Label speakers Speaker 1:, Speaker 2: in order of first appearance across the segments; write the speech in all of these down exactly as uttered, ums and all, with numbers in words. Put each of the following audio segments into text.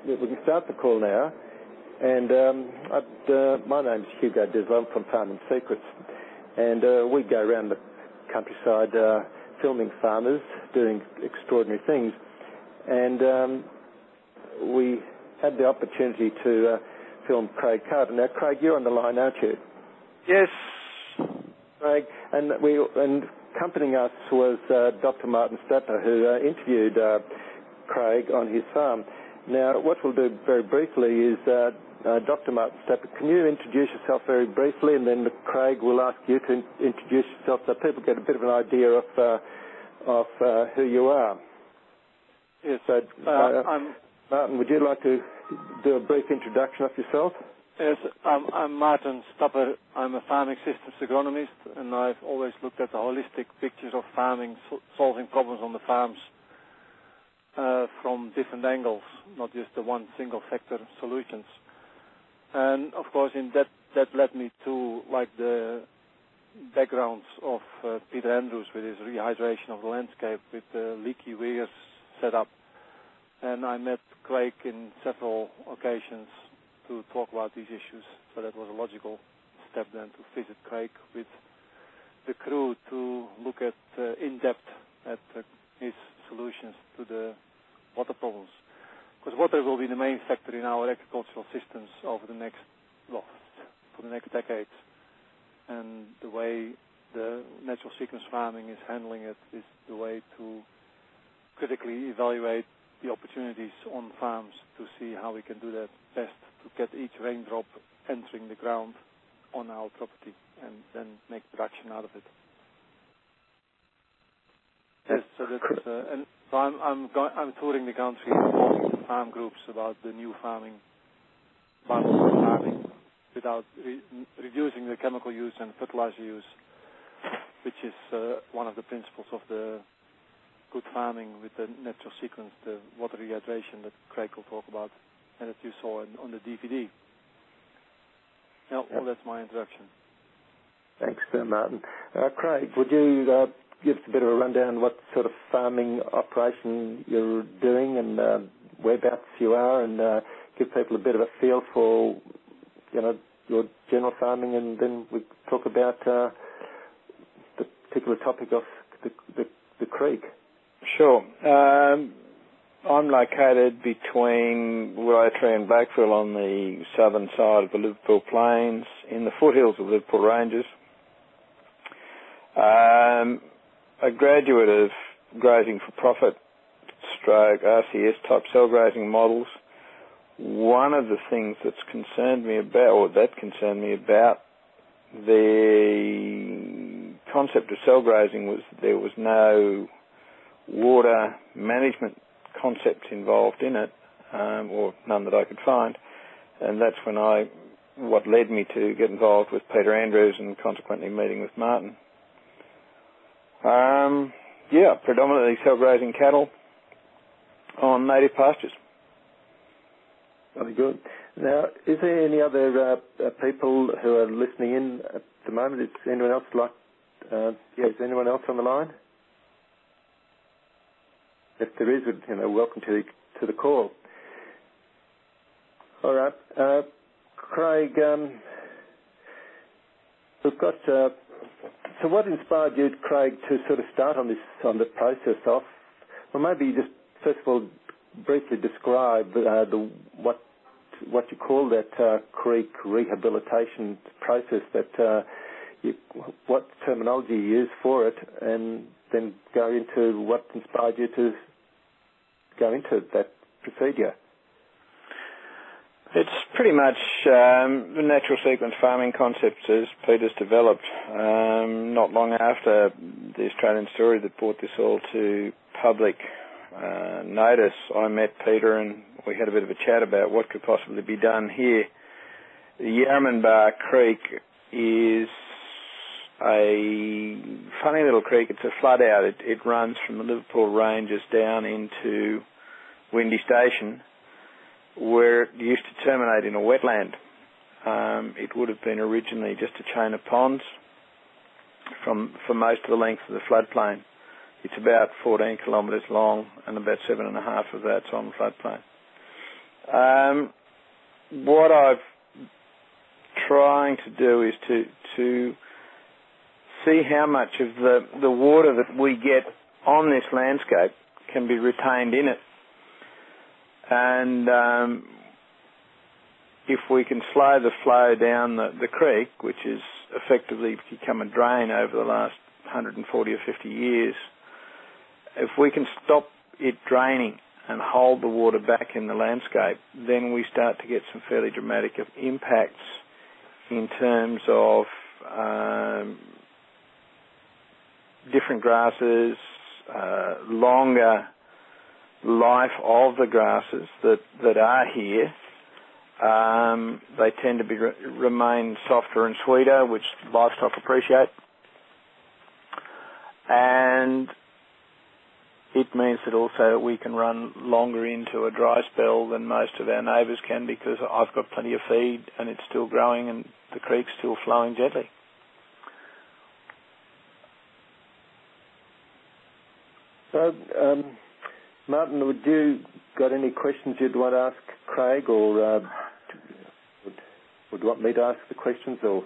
Speaker 1: we can start the call now. And um, I'd, uh, my name's Hugo Dizzler. I'm from Farming Secrets. And uh, we go around the countryside uh, filming farmers doing extraordinary things. And um, we had the opportunity to uh, film Craig Carter. Now, Craig, you're on the line, aren't you?
Speaker 2: Yes.
Speaker 1: Craig, and we and accompanying us was uh, Doctor Martin Stapper, who uh, interviewed uh, Craig on his farm. Now, what we'll do very briefly is, uh, uh, Doctor Martin Stapper, can you introduce yourself very briefly, and then Craig will ask you to in- introduce yourself so people get a bit of an idea of uh, of uh, who you are.
Speaker 2: Yes.
Speaker 1: So,
Speaker 2: uh,
Speaker 1: uh,
Speaker 2: I'm,
Speaker 1: Martin, would you like to do a brief introduction of yourself?
Speaker 2: yes, I'm, I'm Martin Stapper. I'm a farming systems agronomist, and I've always looked at the holistic pictures of farming, so solving problems on the farms uh, from different angles, not just the one single sector solutions. And of course, in that that led me to like the backgrounds of uh, Peter Andrews with his rehydration of the landscape with the leaky weirs set up. And I met Craig in several occasions to talk about these issues. So that was a logical step then to visit Craig with the crew to look at uh, in depth at uh, his solutions to the water problems. Because water will be the main factor in our agricultural systems over the next, well, for the next decades. And the way the natural sequence farming is handling it is the way to critically evaluate the opportunities on farms to see how we can do that best to get each raindrop entering the ground on our property and then make production out of it. Yes, so that's, uh, and so I'm I'm, go- I'm touring the country talking to farm groups about the new farming, biological farming, without re- reducing the chemical use and fertilizer use, which is uh, one of the principles of the good farming with the natural sequence, the water rehydration that Craig will talk about, and that you saw in, on the D V D. Yeah, yep. Well, that's my introduction.
Speaker 1: Thanks, uh, Martin. Uh, Craig, would you uh, give us a bit of a rundown what sort of farming operation you're doing and uh, whereabouts you are, and uh, give people a bit of a feel for, you know, your general farming, and then we talk about uh, the particular topic of the, the, the creek.
Speaker 3: Sure. Um, I'm located between Willowtree and Blackville on the southern side of the Liverpool Plains, in the foothills of Liverpool Ranges. Um, a graduate of grazing for profit stroke R C S type cell grazing models. One of the things that's concerned me about, or that concerned me about the concept of cell grazing, was there was no water management concepts involved in it, um, or none that I could find, and that's when I, what led me to get involved with Peter Andrews and consequently meeting with Martin. Um, yeah, predominantly cell grazing cattle on native pastures.
Speaker 1: Very good. Now, is there any other uh, uh, people who are listening in at the moment? Is anyone else like? Uh, yeah, is anyone else on the line? If there is, you know, welcome to the, to the call. All right, uh, Craig. Um, we've got. Uh, so, what inspired you, Craig, to sort of start on this on the process of? Well, maybe you just first of all briefly describe uh, the what what you call that uh, creek rehabilitation process. That uh, you, what terminology you use for it, and then go into what inspired you to go into that procedure.
Speaker 3: It's pretty much um, the natural sequence farming concepts as Peter's developed. Um, not long after the Australian Story that brought this all to public uh, notice, I met Peter and we had a bit of a chat about what could possibly be done here. The Yarramanbar Creek is a funny little creek. It's a flood out. It, it runs from the Liverpool Ranges down into Windy Station, where it used to terminate in a wetland. Um, it would have been originally just a chain of ponds from for most of the length of the floodplain. It's about fourteen kilometres long, and about seven and a half of that's on floodplain. Um, what I've trying to do is to to see how much of the, the water that we get on this landscape can be retained in it. And um, if we can slow the flow down the, the creek, which has effectively become a drain over the last one hundred forty or fifty years, if we can stop it draining and hold the water back in the landscape, then we start to get some fairly dramatic impacts in terms of um, different grasses, uh, longer life of the grasses that, that are here. Um, they tend to be re- remain softer and sweeter, which livestock appreciate. And it means that also we can run longer into a dry spell than most of our neighbours can, because I've got plenty of feed and it's still growing and the creek's still flowing gently.
Speaker 1: So, um, Martin, would you got any questions you'd want to ask Craig, or uh, would, would you want me to ask the questions, or?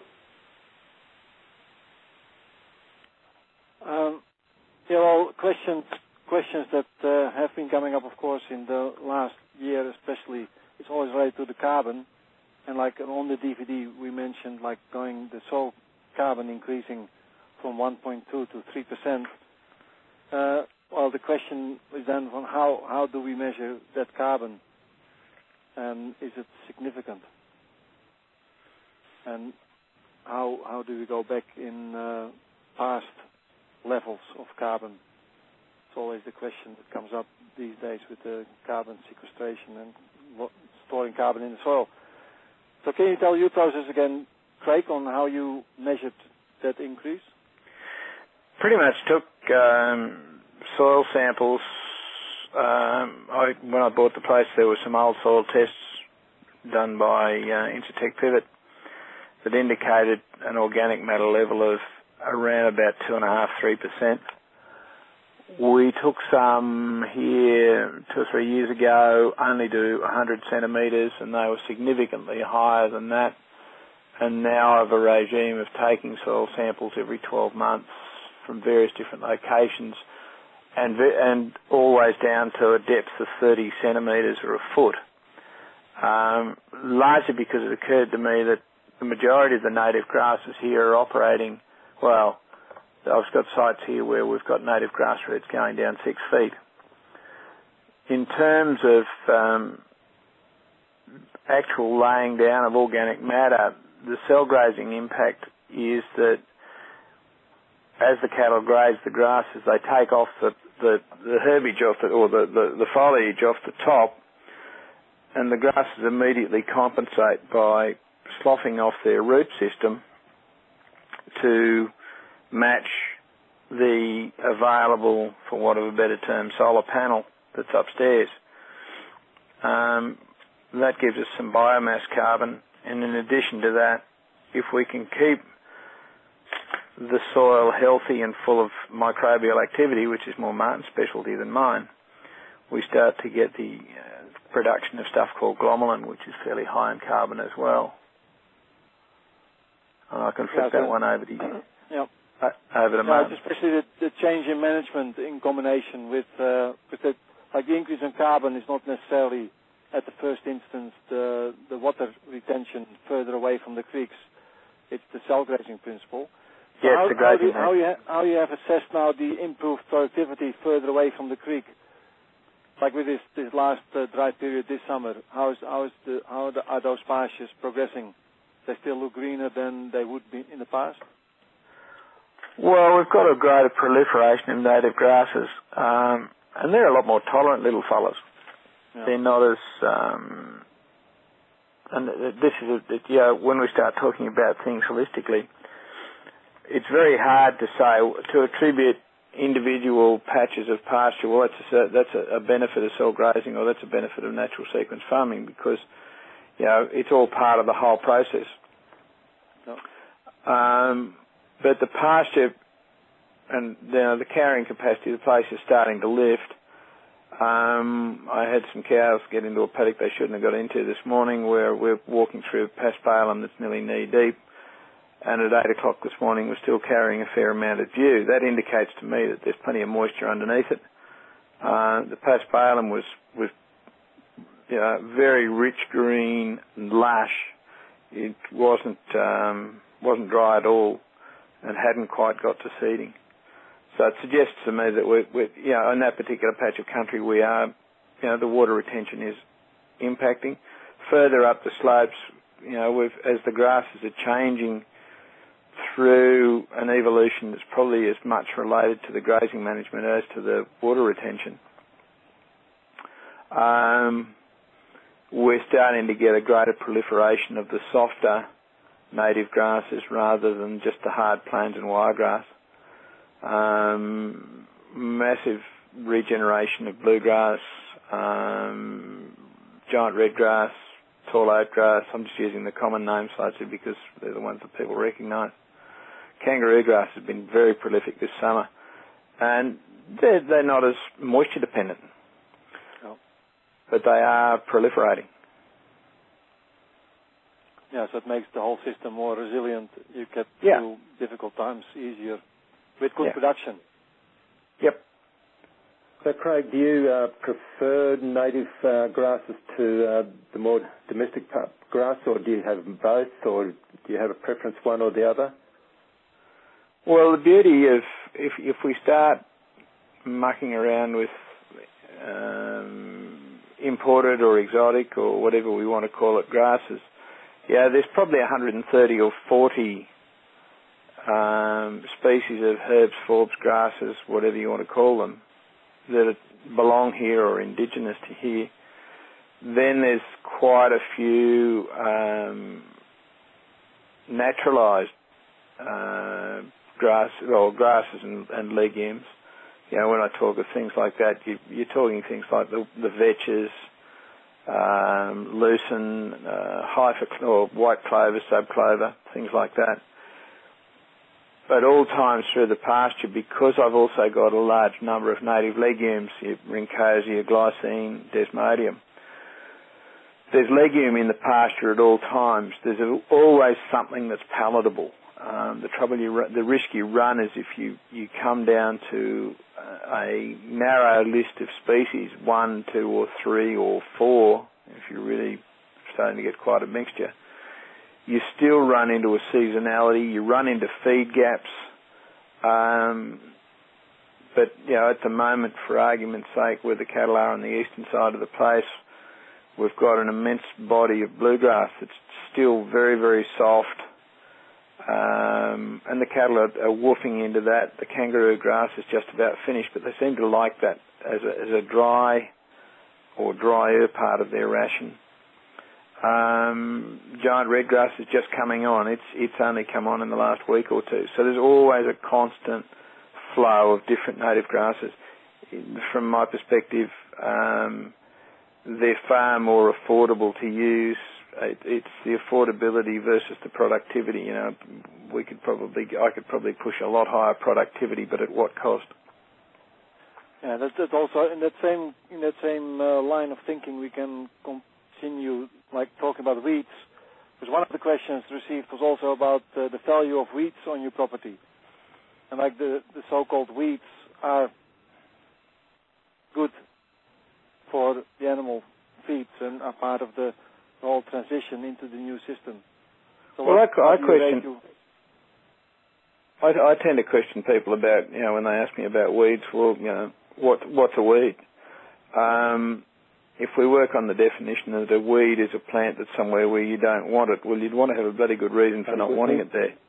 Speaker 2: Um, yeah, well, questions questions that uh, have been coming up, of course, in the last year, especially. It's always related to the carbon, and like on the D V D we mentioned, like going the soil carbon increasing from one point two to three percent. Uh, well, the question is then on how how do we measure that carbon, and is it significant? And how how do we go back in uh, past levels of carbon? It's always the question that comes up these days with the carbon sequestration and what, storing carbon in the soil. So can you tell your process again, Craig, on how you measured that increase?
Speaker 3: Pretty much took um, soil samples. Um, I, when I bought the place, there were some old soil tests done by uh, Intertech Pivot that indicated an organic matter level of around about two and a half, three percent. We took some here two or three years ago, only to one hundred centimetres, and they were significantly higher than that. And now I have a regime of taking soil samples every twelve months from various different locations, and and always down to a depth of thirty centimetres or a foot. Um, largely because it occurred to me that the majority of the native grasses here are operating well. I've got sites here where we've got native grass roots going down six feet. In terms of um, actual laying down of organic matter, the cell grazing impact is that as the cattle graze the grasses, they take off the, the, the herbage off the, or the, the, the foliage off the top, and the grasses immediately compensate by sloughing off their root system to match the available, for want of a better term, solar panel that's upstairs. Um, that gives us some biomass carbon, and in addition to that, if we can keep the soil healthy and full of microbial activity, which is more Martin's specialty than mine, we start to get the uh, production of stuff called glomalin, which is fairly high in carbon as well. And I can flip
Speaker 2: yeah,
Speaker 3: that one over to you.
Speaker 2: Yep.
Speaker 3: Uh, over to
Speaker 2: yeah,
Speaker 3: Martin.
Speaker 2: especially the, the change in management in combination with, uh, with the, like the increase in carbon is not necessarily at the first instance the, the water retention further away from the creeks. It's the cell grazing principle. So
Speaker 3: yeah,
Speaker 2: how,
Speaker 3: it's the grazing.
Speaker 2: How, do, how, you ha- how you have assessed now the improved productivity further away from the creek? Like with this, this last uh, dry period this summer, how is, how is the, how the, are those pastures progressing? They still look greener than they would be in the past?
Speaker 3: Well, we've got a greater proliferation of native grasses, um, and they're a lot more tolerant little fellas. Yeah. They're not as, um, and this is, a, you know, when we start talking about things holistically, it's very hard to say, to attribute individual patches of pasture, well, that's a, that's a benefit of cell grazing, or that's a benefit of natural sequence farming, because, you know, it's all part of the whole process. No. Um, but the pasture and you know, the carrying capacity of the place is starting to lift, Um, I had some cows get into a paddock they shouldn't have got into this morning, where we're walking through a paspalum that's nearly knee deep, and at eight o'clock this morning we're still carrying a fair amount of dew. That indicates to me that there's plenty of moisture underneath it. Uh, the paspalum was, was you know, very rich green and lush. It wasn't, um, wasn't dry at all and hadn't quite got to seeding. So it suggests to me that we're, we're, you know, in that particular patch of country we are, you know, the water retention is impacting. Further up the slopes, you know, we've, as the grasses are changing through an evolution that's probably as much related to the grazing management as to the water retention, um, we're starting to get a greater proliferation of the softer native grasses rather than just the hard plains and wiregrass. Um, massive regeneration of bluegrass, um, giant redgrass, tall oatgrass. I'm just using the common names slightly because they're the ones that people recognise. Kangaroo grass has been very prolific this summer, and they're, they're not as moisture dependent,
Speaker 2: no.
Speaker 3: but they are proliferating.
Speaker 2: Yeah, so it makes the whole system more resilient. You get
Speaker 3: yeah.
Speaker 2: through difficult times easier with good
Speaker 3: yeah.
Speaker 2: production.
Speaker 3: Yep.
Speaker 1: So, Craig, do you uh, prefer native uh, grasses to uh, the more domestic grass, or do you have both, or do you have a preference one or the other?
Speaker 3: Well, the beauty of if if we start mucking around with um, imported or exotic or whatever we want to call it grasses, yeah, there's probably one hundred thirty or forty um, species of herbs, forbs, grasses, whatever you want to call them, that belong here or indigenous to here. Then there's quite a few um, naturalised uh, grass or grasses and, and legumes. You know, when I talk of things like that, you, you're talking things like the, the vetches, um, lucerne, uh, hypha or white clover, subclover, things like that. But all times through the pasture, because I've also got a large number of native legumes, your Rincosia, Glycine, Desmodium, there's legume in the pasture at all times. There's always something that's palatable. Um, the trouble you, the risk you run is if you, you come down to a narrow list of species, one, two or three or four, if you're really starting to get quite a mixture, you still run into a seasonality, you run into feed gaps. Um, but, you know, at the moment, for argument's sake, where the cattle are on the eastern side of the place, we've got an immense body of bluegrass that's still very, very soft. Um, and the cattle are, are woofing into that. The kangaroo grass is just about finished, but they seem to like that as a, as a dry or drier part of their ration. Um, giant redgrass is just coming on. It's it's only come on in the last week or two. So there's always a constant flow of different native grasses. From my perspective, um, they're far more affordable to use. It, it's the affordability versus the productivity. You know, we could probably, I could probably push a lot higher productivity, but at what cost?
Speaker 2: Yeah, that's, that's also in that same in that same uh, line of thinking. We can continue, like talking about weeds, because one of the questions received was also about uh, the value of weeds on your property, and like the the so-called weeds are good for the animal feeds and are part of the whole transition into the new system. So
Speaker 3: well,
Speaker 2: what,
Speaker 3: I, I
Speaker 2: do you
Speaker 3: question.
Speaker 2: you?
Speaker 3: I, I tend to question people about, you know, when they ask me about weeds. Well, you know, what what's a weed? Um, if we work on the definition that a weed is a plant that's somewhere where you don't want it, well, you'd want to have a bloody good reason for not wanting it there.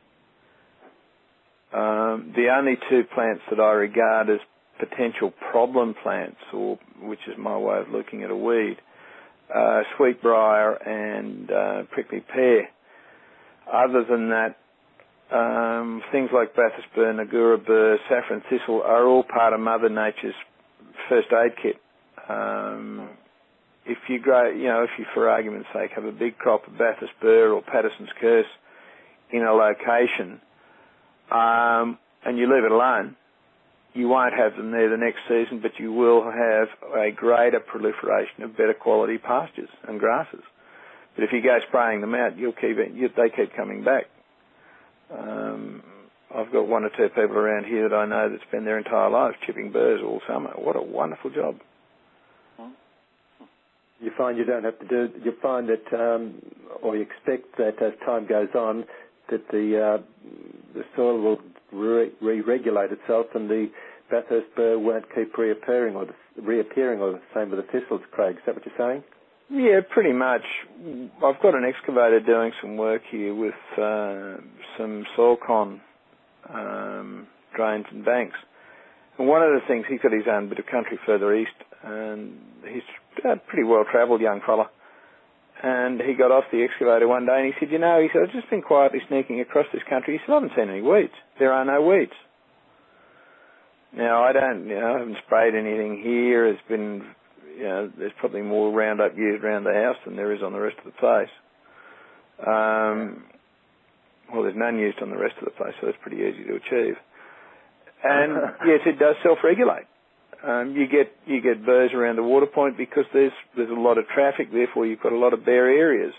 Speaker 3: Um, the only two plants that I regard as potential problem plants, or which is my way of looking at a weed, uh, sweetbriar and uh, prickly pear. Other than that, um, things like Bathurst burr, Nagura burr, saffron thistle are all part of Mother Nature's first aid kit. Um, if you grow, you know, if you, for argument's sake, have a big crop of Bathurst burr or Patterson's curse in a location, um, and you leave it alone, you won't have them there the next season, but you will have a greater proliferation of better quality pastures and grasses. But if you go spraying them out, you'll keep it, you, they keep coming back. Um, I've got one or two people around here that I know that spend their entire lives chipping burrs all summer. What a wonderful job.
Speaker 1: You find you don't have to do, you find that, um, or you expect that as time goes on, that the, uh, the soil will re- re-regulate itself and the Bathurst burr won't keep reappearing or the, reappearing, or the same with the thistles, Craig. Is that what you're saying?
Speaker 3: Yeah, pretty much. I've got an excavator doing some work here with uh, some soil con um, drains and banks. And one of the things, he's got his own bit of country further east, and he's a pretty well-travelled young fella. And he got off the excavator one day and he said, you know, he said, I've just been quietly sneaking across this country. He said, I haven't seen any weeds. There are no weeds. Now, I don't, you know, I haven't sprayed anything here. There's been, you know, there's probably more Roundup used around the house than there is on the rest of the place. Um, well, there's none used on the rest of the place, so that's pretty easy to achieve. And yes, it does self-regulate. Um, you get you get burrs around the water point because there's there's a lot of traffic. Therefore, you've got a lot of bare areas.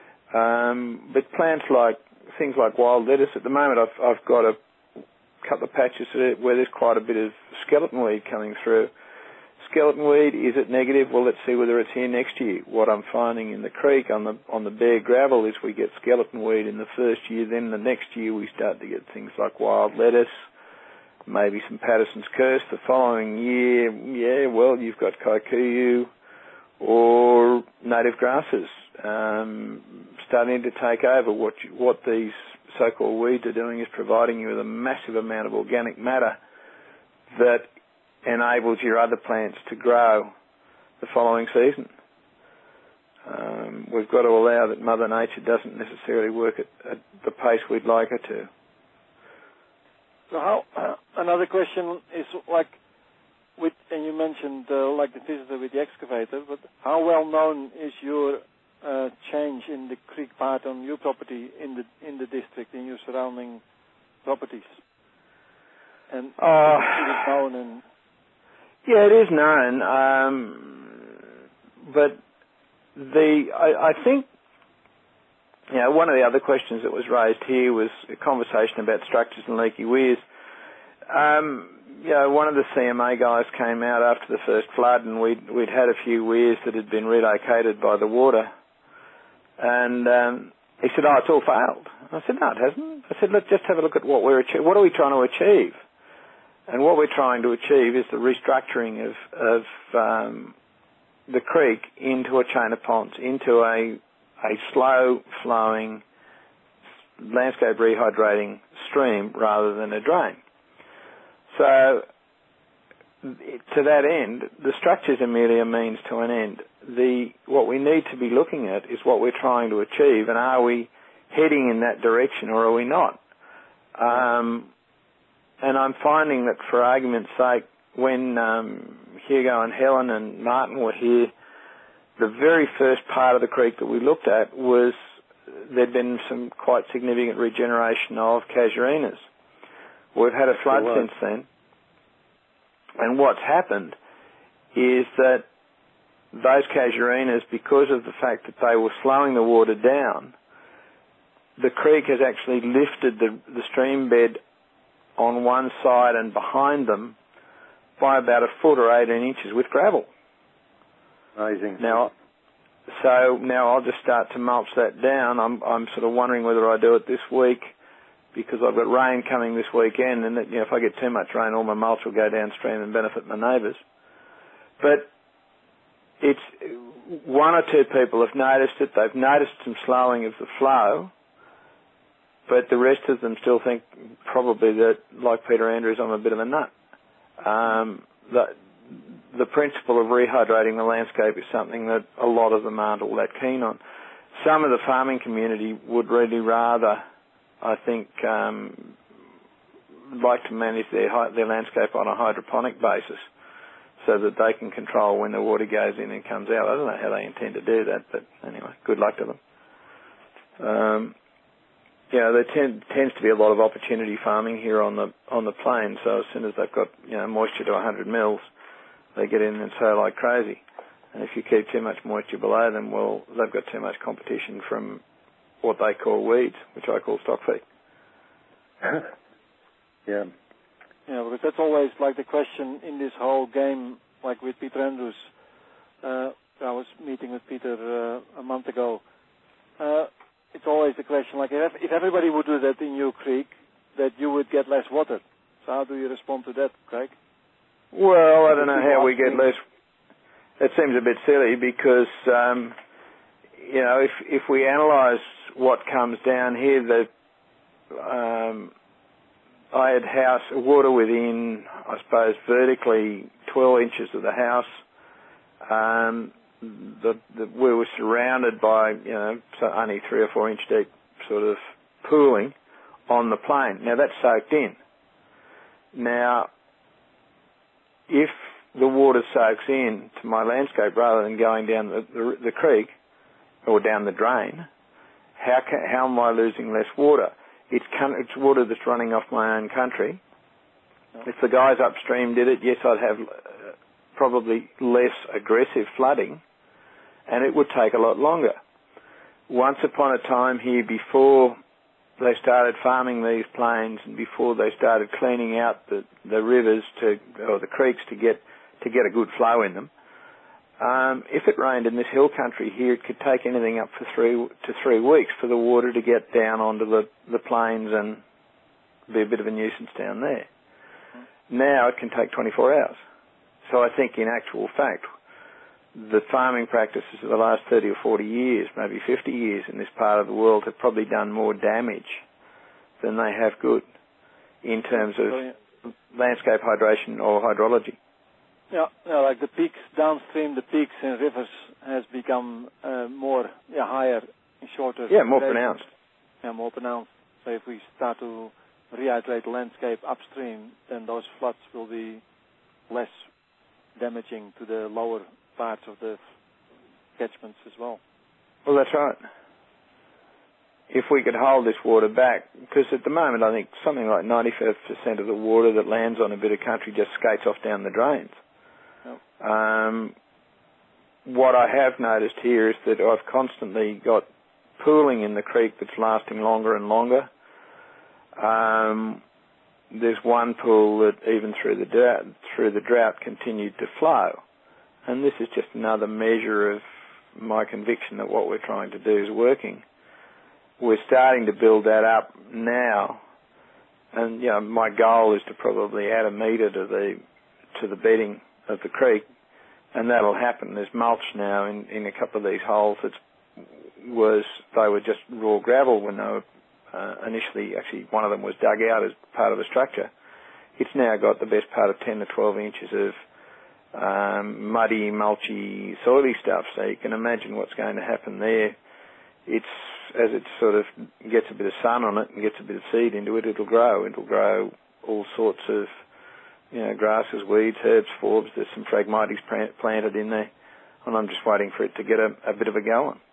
Speaker 3: Um, but plants like things like wild lettuce, at the moment, I've I've got a couple of patches where there's quite a bit of skeleton weed coming through. Skeleton weed, is it negative? Well, let's see whether it's here next year. What I'm finding in the creek on the on the bare gravel is we get skeleton weed in the first year. Then the next year we start to get things like wild lettuce, maybe some Patterson's Curse. The following year, yeah, well, you've got kikuyu or native grasses um, starting to take over. What you, what these so-called weeds are doing is providing you with a massive amount of organic matter that enables your other plants to grow the following season. Um, we've got to allow that Mother Nature doesn't necessarily work at, at the pace we'd like her to.
Speaker 2: So how, uh, another question is like, with, and you mentioned uh, like the visitor with the excavator, but how well known is your uh, change in the creek part on your property in the in the district, in your surrounding properties? And
Speaker 3: uh,
Speaker 2: is it known? And
Speaker 3: yeah, it is known, um, but the I, I think. You know, one of the other questions that was raised here was a conversation about structures and leaky weirs. Um, you know, one of the C M A guys came out after the first flood, and we'd, we'd had a few weirs that had been relocated by the water. And um, he said, oh, it's all failed. I said, no, it hasn't. I said, let's just have a look at what we're achieving. What are we trying to achieve? And what we're trying to achieve is the restructuring of, of um, the creek into a chain of ponds, into a a slow-flowing, landscape rehydrating stream rather than a drain. So, to that end, the structures are merely a means to an end. The what we need to be looking at is what we're trying to achieve, and are we heading in that direction or are we not? Um, and I'm finding that, for argument's sake, when um, Hugo and Helen and Martin were here, the very first part of the creek that we looked at was there'd been some quite significant regeneration of casuarinas. We've had a flood since then, and what's happened is that those casuarinas, because of the fact that they were slowing the water down, the creek has actually lifted the, the stream bed on one side and behind them by about a foot or eighteen inches with gravel.
Speaker 1: Amazing.
Speaker 3: Now, so now I'll just start to mulch that down. I'm I'm sort of wondering whether I do it this week because I've got rain coming this weekend, and that, you know, if I get too much rain, all my mulch will go downstream and benefit my neighbours. But it's one or two people have noticed it. They've noticed some slowing of the flow, but the rest of them still think probably that, like Peter Andrews, I'm a bit of a nut. Um, that. The principle of rehydrating the landscape is something that a lot of them aren't all that keen on. Some of the farming community would really rather, I think, um, like to manage their their landscape on a hydroponic basis so that they can control when the water goes in and comes out. I don't know how they intend to do that, but anyway, good luck to them. Um, you know, there tend, tends to be a lot of opportunity farming here on the on the plain. So as soon as they've got, you know, moisture to one hundred mils, they get in and sow like crazy. And if you keep too much moisture below them, well, they've got too much competition from what they call weeds, which I call stock feed.
Speaker 1: yeah.
Speaker 2: Yeah, because that's always like the question in this whole game, like with Peter Andrews. Uh, I was meeting with Peter uh, a month ago. Uh, it's always the question, like if, if everybody would do that in your creek, that you would get less water. So how do you respond to that, Craig?
Speaker 3: Well, I don't know how we get less. It seems a bit silly because, um, you know, if if we analyse what comes down here, the um, I had house water within, I suppose, vertically twelve inches of the house. Um, the, the, we were surrounded by, you know, so only three or four inch deep sort of pooling on the plain. Now that's soaked in. Now, if the water soaks in to my landscape rather than going down the, the, the creek or down the drain, how can, how am I losing less water? It's, it's water that's running off my own country. If the guys upstream did it, yes, I'd have uh, probably less aggressive flooding, and it would take a lot longer. Once upon a time here, before they started farming these plains and before they started cleaning out the, the rivers to or the creeks to get to get a good flow in them, um, if it rained in this hill country here, it could take anything up for three to three weeks for the water to get down onto the, the plains and be a bit of a nuisance down there. Now it can take twenty-four hours. So I think in actual fact, the farming practices of the last thirty or forty years, maybe fifty years in this part of the world have probably done more damage than they have good in terms of oh, yeah. landscape hydration or hydrology.
Speaker 2: Yeah, yeah, like the peaks downstream, the peaks in rivers has become uh, more, yeah, higher and shorter.
Speaker 3: Yeah, more pronounced.
Speaker 2: Yeah, more pronounced. So if we start to rehydrate the landscape upstream, then those floods will be less damaging to the lower parts of the catchments as well.
Speaker 3: Well, that's right. If we could hold this water back, because at the moment I think something like ninety-five percent of the water that lands on a bit of country just skates off down the drains. Yep. Um, what I have noticed here is that I've constantly got pooling in the creek that's lasting longer and longer. Um, there's one pool that even through the drought, through the drought continued to flow. And this is just another measure of my conviction that what we're trying to do is working. We're starting to build that up now, and you know, my goal is to probably add a metre to the to the bedding of the creek, and that'll happen. There's mulch now in, in a couple of these holes that was they were just raw gravel when they were uh, initially. Actually, one of them was dug out as part of the structure. It's now got the best part of ten to twelve inches of Um, muddy, mulchy, soily stuff, so you can imagine what's going to happen there. It's, as it sort of gets a bit of sun on it and gets a bit of seed into it, it'll grow. It'll grow all sorts of, you know, grasses, weeds, herbs, forbs. There's some Phragmites planted in there, and I'm just waiting for it to get a, a bit of a go on.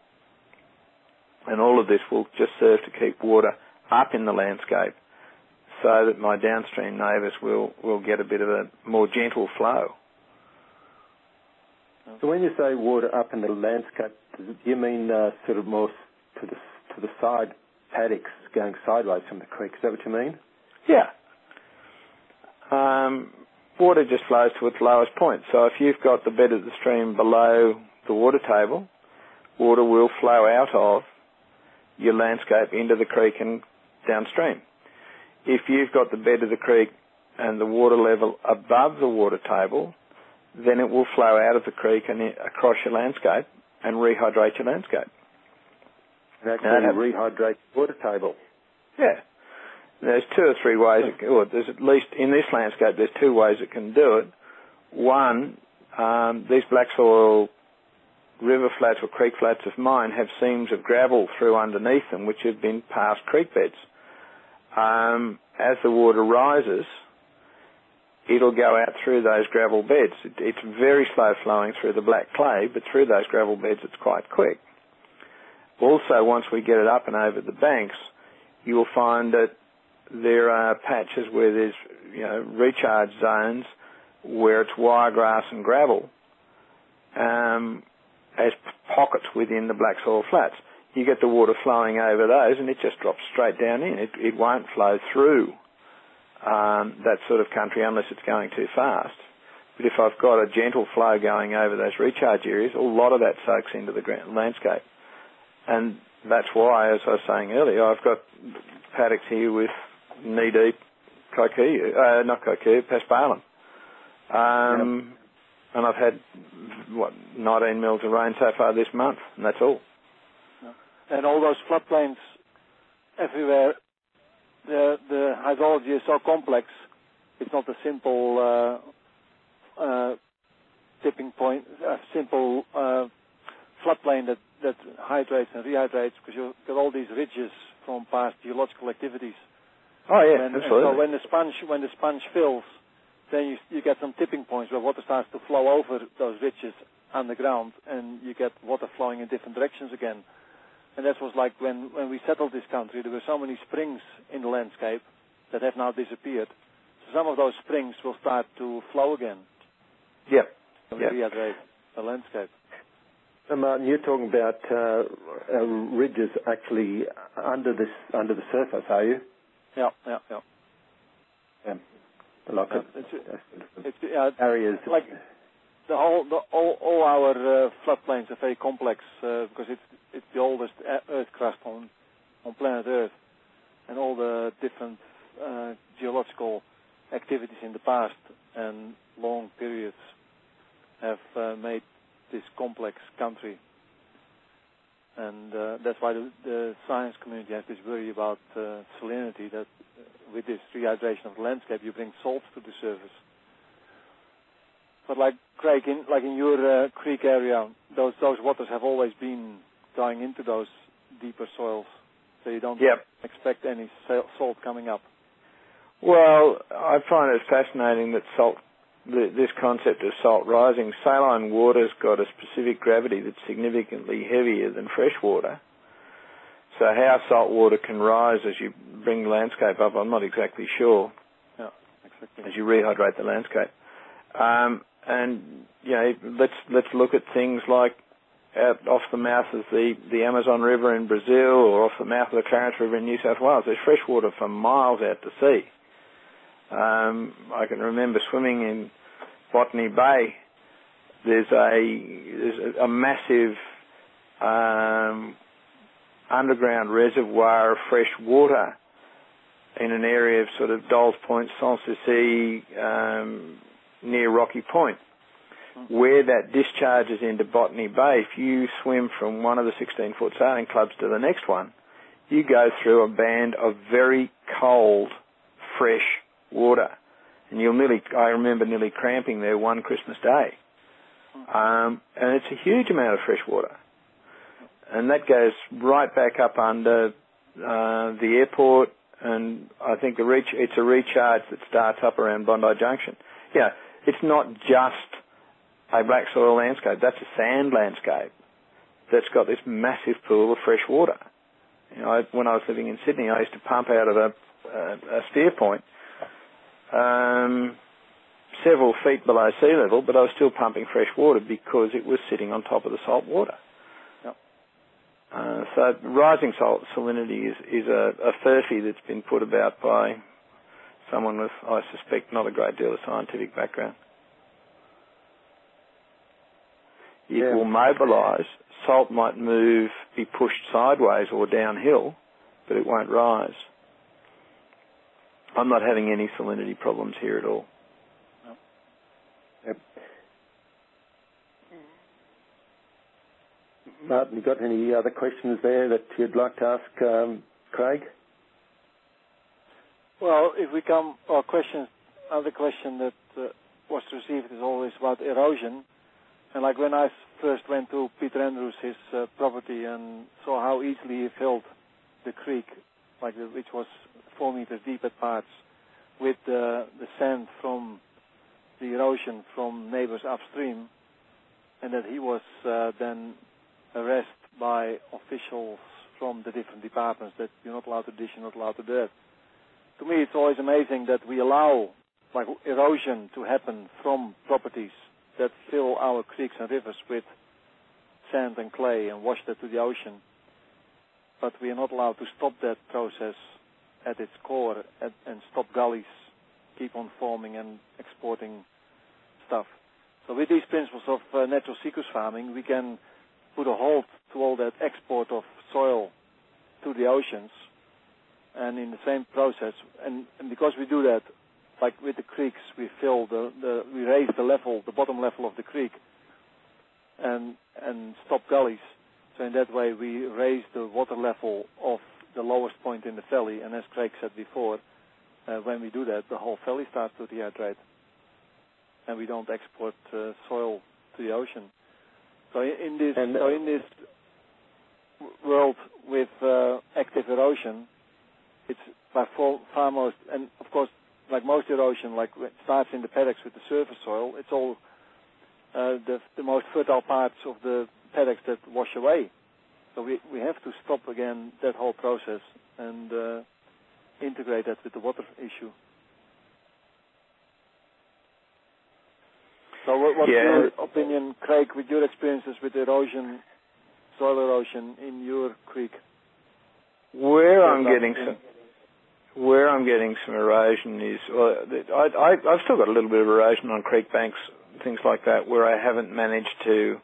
Speaker 3: And all of this will just serve to keep water up in the landscape so that my downstream neighbours will, will get a bit of a more gentle flow.
Speaker 1: So when you say water up in the landscape, do you mean uh, sort of more to the to the side paddocks going sideways from the creek? Is that what you mean?
Speaker 3: Yeah. Um, water just flows to its lowest point. So if you've got the bed of the stream below the water table, water will flow out of your landscape into the creek and downstream. If you've got the bed of the creek and the water level above the water table, then it will flow out of the creek and across your landscape and rehydrate your landscape.
Speaker 1: And actually rehydrate the water table.
Speaker 3: Yeah. There's two or three ways, it, or there's at least in this landscape, there's two ways it can do it. One, um, these black soil river flats or creek flats of mine have seams of gravel through underneath them, which have been past creek beds. Um, as the water rises, it'll go out through those gravel beds. It, it's very slow flowing through the black clay, but through those gravel beds it's quite quick. Also, once we get it up and over the banks, you'll find that there are patches where there's, you know, recharge zones where it's wiregrass and gravel um, as pockets within the black soil flats. You get the water flowing over those and it just drops straight down in. It, it won't flow through um, that sort of country unless it's going too fast. But if I've got a gentle flow going over those recharge areas, a lot of that soaks into the ground landscape. And that's why, as I was saying earlier, I've got paddocks here with knee-deep kikuyu, uh, not kikuyu, paspalum. Um, yep. And I've had, what, nineteen mils of rain so far this month, and that's all.
Speaker 2: And all those floodplains everywhere, the, the hydrology is so complex, it's not a simple uh, uh, tipping point, a simple uh, floodplain that, that hydrates and rehydrates, because you've got all these ridges from past geological activities.
Speaker 3: Oh yeah,
Speaker 2: when,
Speaker 3: absolutely.
Speaker 2: So when the sponge when the sponge fills, then you you get some tipping points where water starts to flow over those ridges underground, and you get water flowing in different directions again. And that was like when, when we settled this country, there were so many springs in the landscape that have now disappeared. So some of those springs will start to flow again.
Speaker 3: Yep.
Speaker 2: And
Speaker 3: yep.
Speaker 2: rehydrate the landscape.
Speaker 1: So Martin, you're talking about uh, uh, ridges actually under this under the surface, are you?
Speaker 2: Yeah, yeah, yeah.
Speaker 1: Yeah. Like
Speaker 2: yeah,
Speaker 1: a,
Speaker 2: it's, it's, yeah,
Speaker 1: areas.
Speaker 2: Like the whole, the, all, all our uh, floodplains are very complex uh, because it's it's the oldest earth crust on on planet Earth, and all the different uh, geological activities in the past and long periods have uh, made this complex country. And uh, that's why the, the science community has this worry about uh, salinity, that with this rehydration of the landscape, you bring salts to the surface. But like Craig, in, like in your uh, creek area, those those waters have always been going into those deeper soils, so you don't
Speaker 3: yep.
Speaker 2: expect any salt coming up.
Speaker 3: Well, I find it fascinating that salt, the, this concept of salt rising. Saline water's got a specific gravity that's significantly heavier than fresh water. So how salt water can rise as you bring the landscape up, I'm not exactly sure.
Speaker 2: Yeah, exactly.
Speaker 3: As you rehydrate the landscape. Um, and, you know, let's let's look at things like out off the mouth of the, the Amazon River in Brazil or off the mouth of the Clarence River in New South Wales. There's fresh water for miles out to sea. Um, I can remember swimming in Botany Bay. There's a, there's a, a massive um, underground reservoir of fresh water in an area of sort of Dolls Point, Sanssouci, um, near Rocky Point, where that discharges into Botany Bay. If you swim from one of the sixteen-foot sailing clubs to the next one, you go through a band of very cold, fresh water. And you'll nearly, I remember nearly cramping there one Christmas day. Um, and it's a huge amount of fresh water. And that goes right back up under uh, the airport, and I think the reach, it's a recharge that starts up around Bondi Junction. Yeah, it's not just a black soil landscape. That's a sand landscape that's got this massive pool of fresh water. You know, I, when I was living in Sydney, I used to pump out of a, a, a steer point um, several feet below sea level, but I was still pumping fresh water because it was sitting on top of the salt water.
Speaker 2: Yep.
Speaker 3: Uh, so rising salt salinity is, is a, a furphy that's been put about by someone with, I suspect, not a great deal of scientific background. It
Speaker 1: yeah.
Speaker 3: will mobilise. Salt might move, be pushed sideways or downhill, but it won't rise. I'm not having any salinity problems here at all.
Speaker 2: No.
Speaker 1: Yep. Martin, you got any other questions there that you'd like to ask um, Craig?
Speaker 2: Well, if we come, or questions, other question that uh, was received is always about erosion. And like when I first went to Peter Andrews, his uh, property, and saw how easily he filled the creek, like the, which was four meters deep at parts, with uh, the sand from the erosion from neighbors upstream, and that he was uh, then harassed by officials from the different departments that you're not allowed to this, you're not allowed to that. To me, it's always amazing that we allow like erosion to happen from properties that fill our creeks and rivers with sand and clay and wash that to the ocean. But we are not allowed to stop that process at its core and, and stop gullies keep on forming and exporting stuff. So with these principles of uh, natural sequence farming, we can put a halt to all that export of soil to the oceans, and in the same process, and, and because we do that, like with the creeks, we fill the, the we raise the level, the bottom level of the creek, and and stop gullies. So in that way, we raise the water level of the lowest point in the valley, and as Craig said before, uh, when we do that, the whole valley starts to dehydrate, and we don't export uh, soil to the ocean. So in this, and, uh, so in this world with uh, active erosion, it's by far, far most, and of course, like most erosion, like it starts in the paddocks with the surface soil. It's all uh, the, the most fertile parts of the paddocks that wash away. So we we have to stop again that whole process and uh, integrate that with the water issue. So what, what's
Speaker 3: yeah.
Speaker 2: your opinion, Craig, with your experiences with erosion, soil erosion in your creek?
Speaker 3: Where I'm getting some, where I'm getting some erosion is, well, I, I, I've still got a little bit of erosion on creek banks, things like that, where I haven't managed to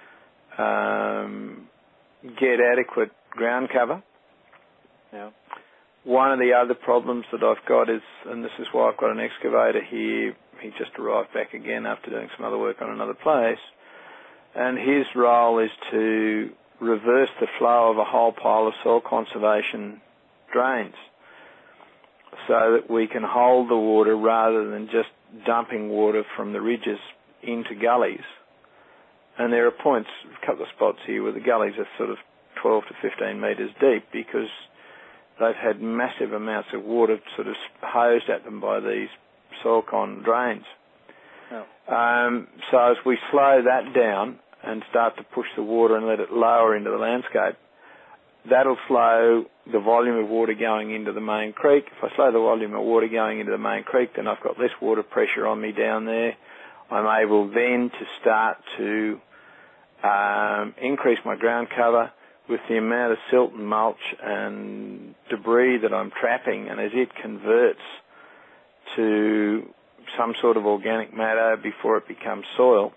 Speaker 3: um, get adequate ground cover.
Speaker 2: Yeah.
Speaker 3: One of the other problems that I've got is, and this is why I've got an excavator here, he just arrived back again after doing some other work on another place, and his role is to reverse the flow of a whole pile of soil conservation drains so that we can hold the water rather than just dumping water from the ridges into gullies. And there are points, a couple of spots here where the gullies are sort of twelve to fifteen metres deep because they've had massive amounts of water sort of hosed at them by these soil con drains.
Speaker 2: Oh.
Speaker 3: Um, so as we slow that down and start to push the water and let it lower into the landscape, that'll slow the volume of water going into the main creek. If I slow the volume of water going into the main creek, then I've got less water pressure on me down there. I'm able then to start to um, increase my ground cover with the amount of silt and mulch and debris that I'm trapping, and as it converts to some sort of organic matter before it becomes soil,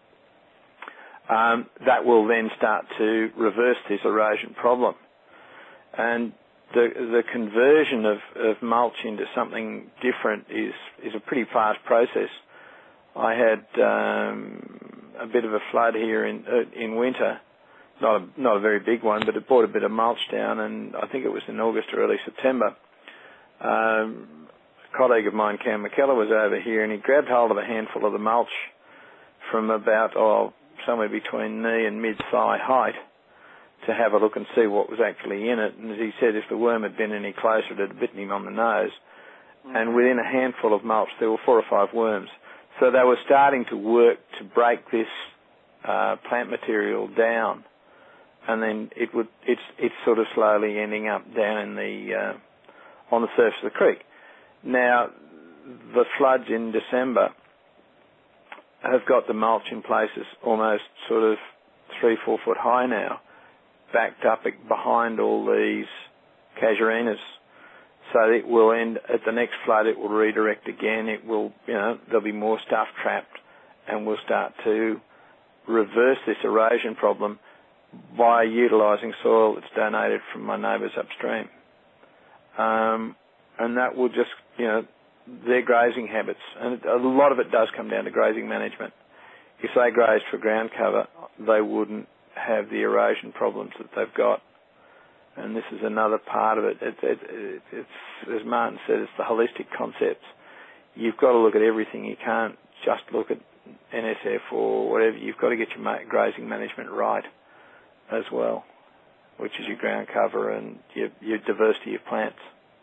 Speaker 3: um, that will then start to reverse this erosion problem. And the the conversion of, of mulch into something different is, is a pretty fast process. I had um, a bit of a flood here in uh, in winter, not a, not a very big one, but it brought a bit of mulch down, and I think it was in August or early September. Um, a colleague of mine, Cam McKellar, was over here, and he grabbed hold of a handful of the mulch from about oh, somewhere between knee and mid-thigh height to have a look and see what was actually in it. And as he said, if the worm had been any closer, it had bitten him on the nose. Mm-hmm. And within a handful of mulch, there were four or five worms. So they were starting to work to break this uh, plant material down, and then it would it's it's sort of slowly ending up down in the uh, on the surface of the creek. Now, the floods in December have got the mulch in places almost sort of three, four foot high now, backed up behind all these casuarinas. So it will end, at the next flood it will redirect again, it will, you know, there'll be more stuff trapped, and we'll start to reverse this erosion problem by utilising soil that's donated from my neighbours upstream. Um, and that will just, you know, their grazing habits, and a lot of it does come down to grazing management. If they grazed for ground cover, they wouldn't have the erosion problems that they've got. And this is another part of it. It, it, it. It's, as Martin said, it's the holistic concept. You've got to look at everything. You can't just look at N S F or whatever. You've got to get your grazing management right as well, which is your ground cover and your, your diversity of plants.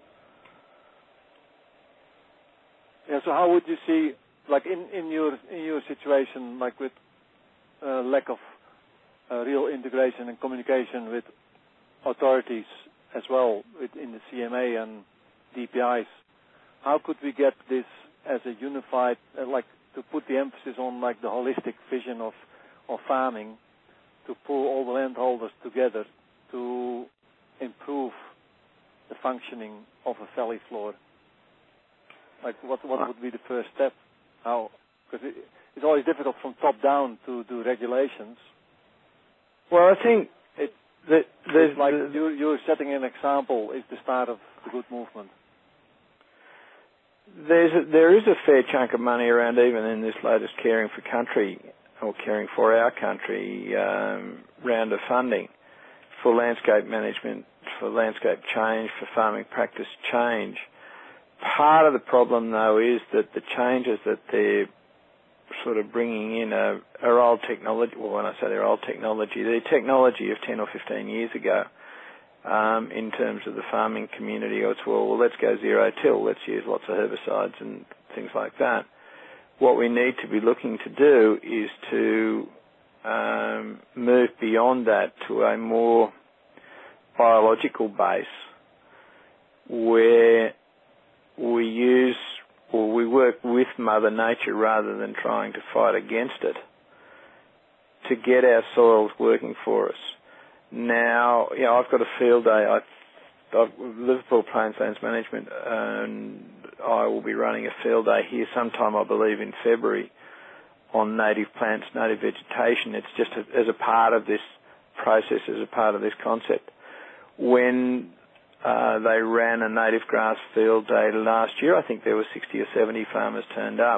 Speaker 2: Yeah. So how would you see, like in, in your in your situation, like with uh, lack of a real integration and communication with authorities as well, within the C M A and D P Is. How could we get this as a unified, uh, like to put the emphasis on like the holistic vision of, of farming, to pull all the landholders together to improve the functioning of a valley floor? Like what what would be the first step? How? Because it, it's always difficult from top down to do regulations.
Speaker 3: Well, I think
Speaker 2: it,
Speaker 3: that there's
Speaker 2: like
Speaker 3: the,
Speaker 2: you, you're setting an example is the start of the good movement.
Speaker 3: There's a, there is a fair chunk of money around, even in this latest Caring for Country, or Caring for Our Country um, round of funding for landscape management, for landscape change, for farming practice change. Part of the problem, though, is that the changes that they're sort of bringing in are, are old technology. Well, when I say they're old technology, they're technology of ten or fifteen years ago. Um, in terms of the farming community, it's, well, well, let's go zero till, let's use lots of herbicides and things like that. What we need to be looking to do is to um, move beyond that to a more biological base where we use or we work with Mother Nature rather than trying to fight against it to get our soils working for us. Now, you know, I've got a field day. I, I've, Liverpool Plains Lands Management, and I will be running a field day here sometime, I believe, in February on native plants, native vegetation. It's just a, as a part of this process, as a part of this concept. When uh, they ran a native grass field day last year, I think there were sixty or seventy farmers turned up.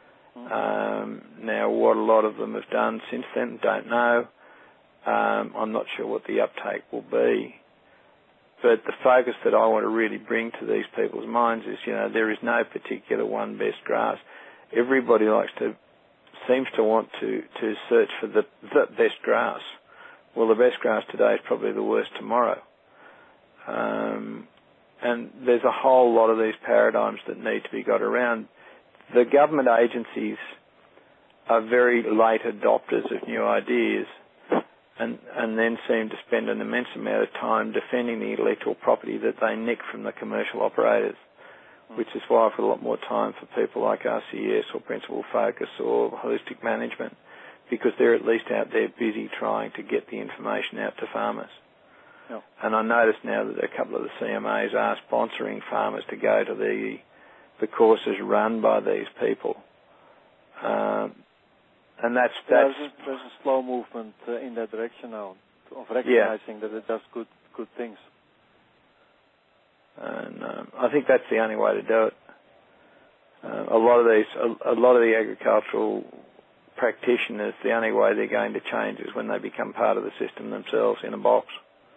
Speaker 3: Um, now, what a lot of them have done since then, don't know. Um, I'm not sure what the uptake will be. But the focus that I want to really bring to these people's minds is, you know, there is no particular one best grass. Everybody likes to, seems to want to, to search for the, the best grass. Well, the best grass today is probably the worst tomorrow. Um, and there's a whole lot of these paradigms that need to be got around. The government agencies are very late adopters of new ideas, and, and then seem to spend an immense amount of time defending the intellectual property that they nick from the commercial operators, which is why I've got a lot more time for people like R C S or Principal Focus or Holistic Management, because they're at least out there busy trying to get the information out to farmers.
Speaker 2: Yep.
Speaker 3: And I notice now that a couple of the C M As are sponsoring farmers to go to the, the courses run by these people. Um, And that's, that's
Speaker 2: there's, a, there's a slow movement uh, in that direction now of recognizing yeah. that it does good good things.
Speaker 3: And um, I think that's the only way to do it. Uh, a lot of these, a, a lot of the agricultural practitioners, the only way they're going to change is when they become part of the system themselves in a box.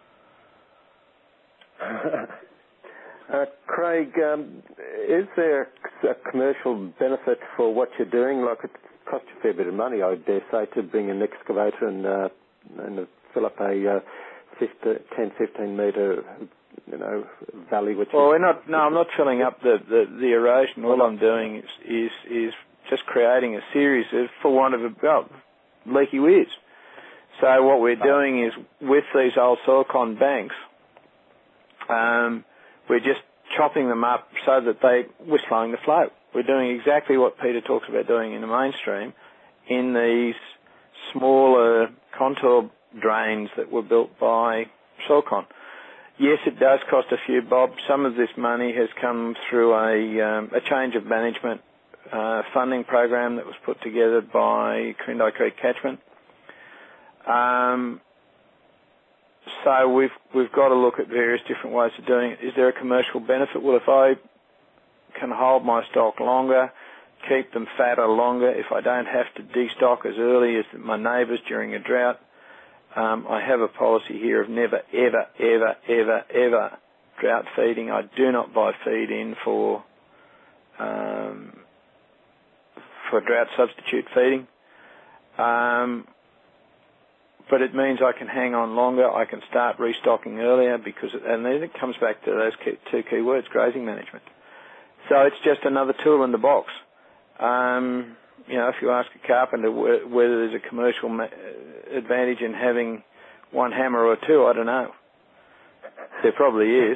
Speaker 1: uh, Craig, um, is there a commercial benefit for what you're doing? Like it costs you a fair bit of money, I dare say, to bring an excavator and, uh, and fill up a uh, fifteen, ten, fifteen metre, you know, valley. Which
Speaker 3: well,
Speaker 1: is,
Speaker 3: we're not. No, I'm not filling up the, the, the erosion. All I'm doing is, is is just creating a series of, for want of a well, leaky weirs. So what we're doing is with these old silicon banks, um, we're just chopping them up so that they we're slowing the flow. We're doing exactly what Peter talks about doing in the mainstream in these smaller contour drains that were built by Solcon. Yes, it does cost a few bob. Some of this money has come through a, um, a change of management uh, funding program that was put together by Quirindi Creek Catchment. Um, so we've we've got to look at various different ways of doing it. Is there a commercial benefit? Well, if I can hold my stock longer, keep them fatter longer, if I don't have to destock as early as my neighbours during a drought, um, I have a policy here of never, ever, ever, ever, ever drought feeding. I do not buy feed in for um, for drought substitute feeding. Um, but it means I can hang on longer, I can start restocking earlier, because, and then it comes back to those key, two key words, grazing management. So it's just another tool in the box. Um, you know, if you ask a carpenter wh- whether there's a commercial ma- advantage in having one hammer or two, I don't know. There probably is.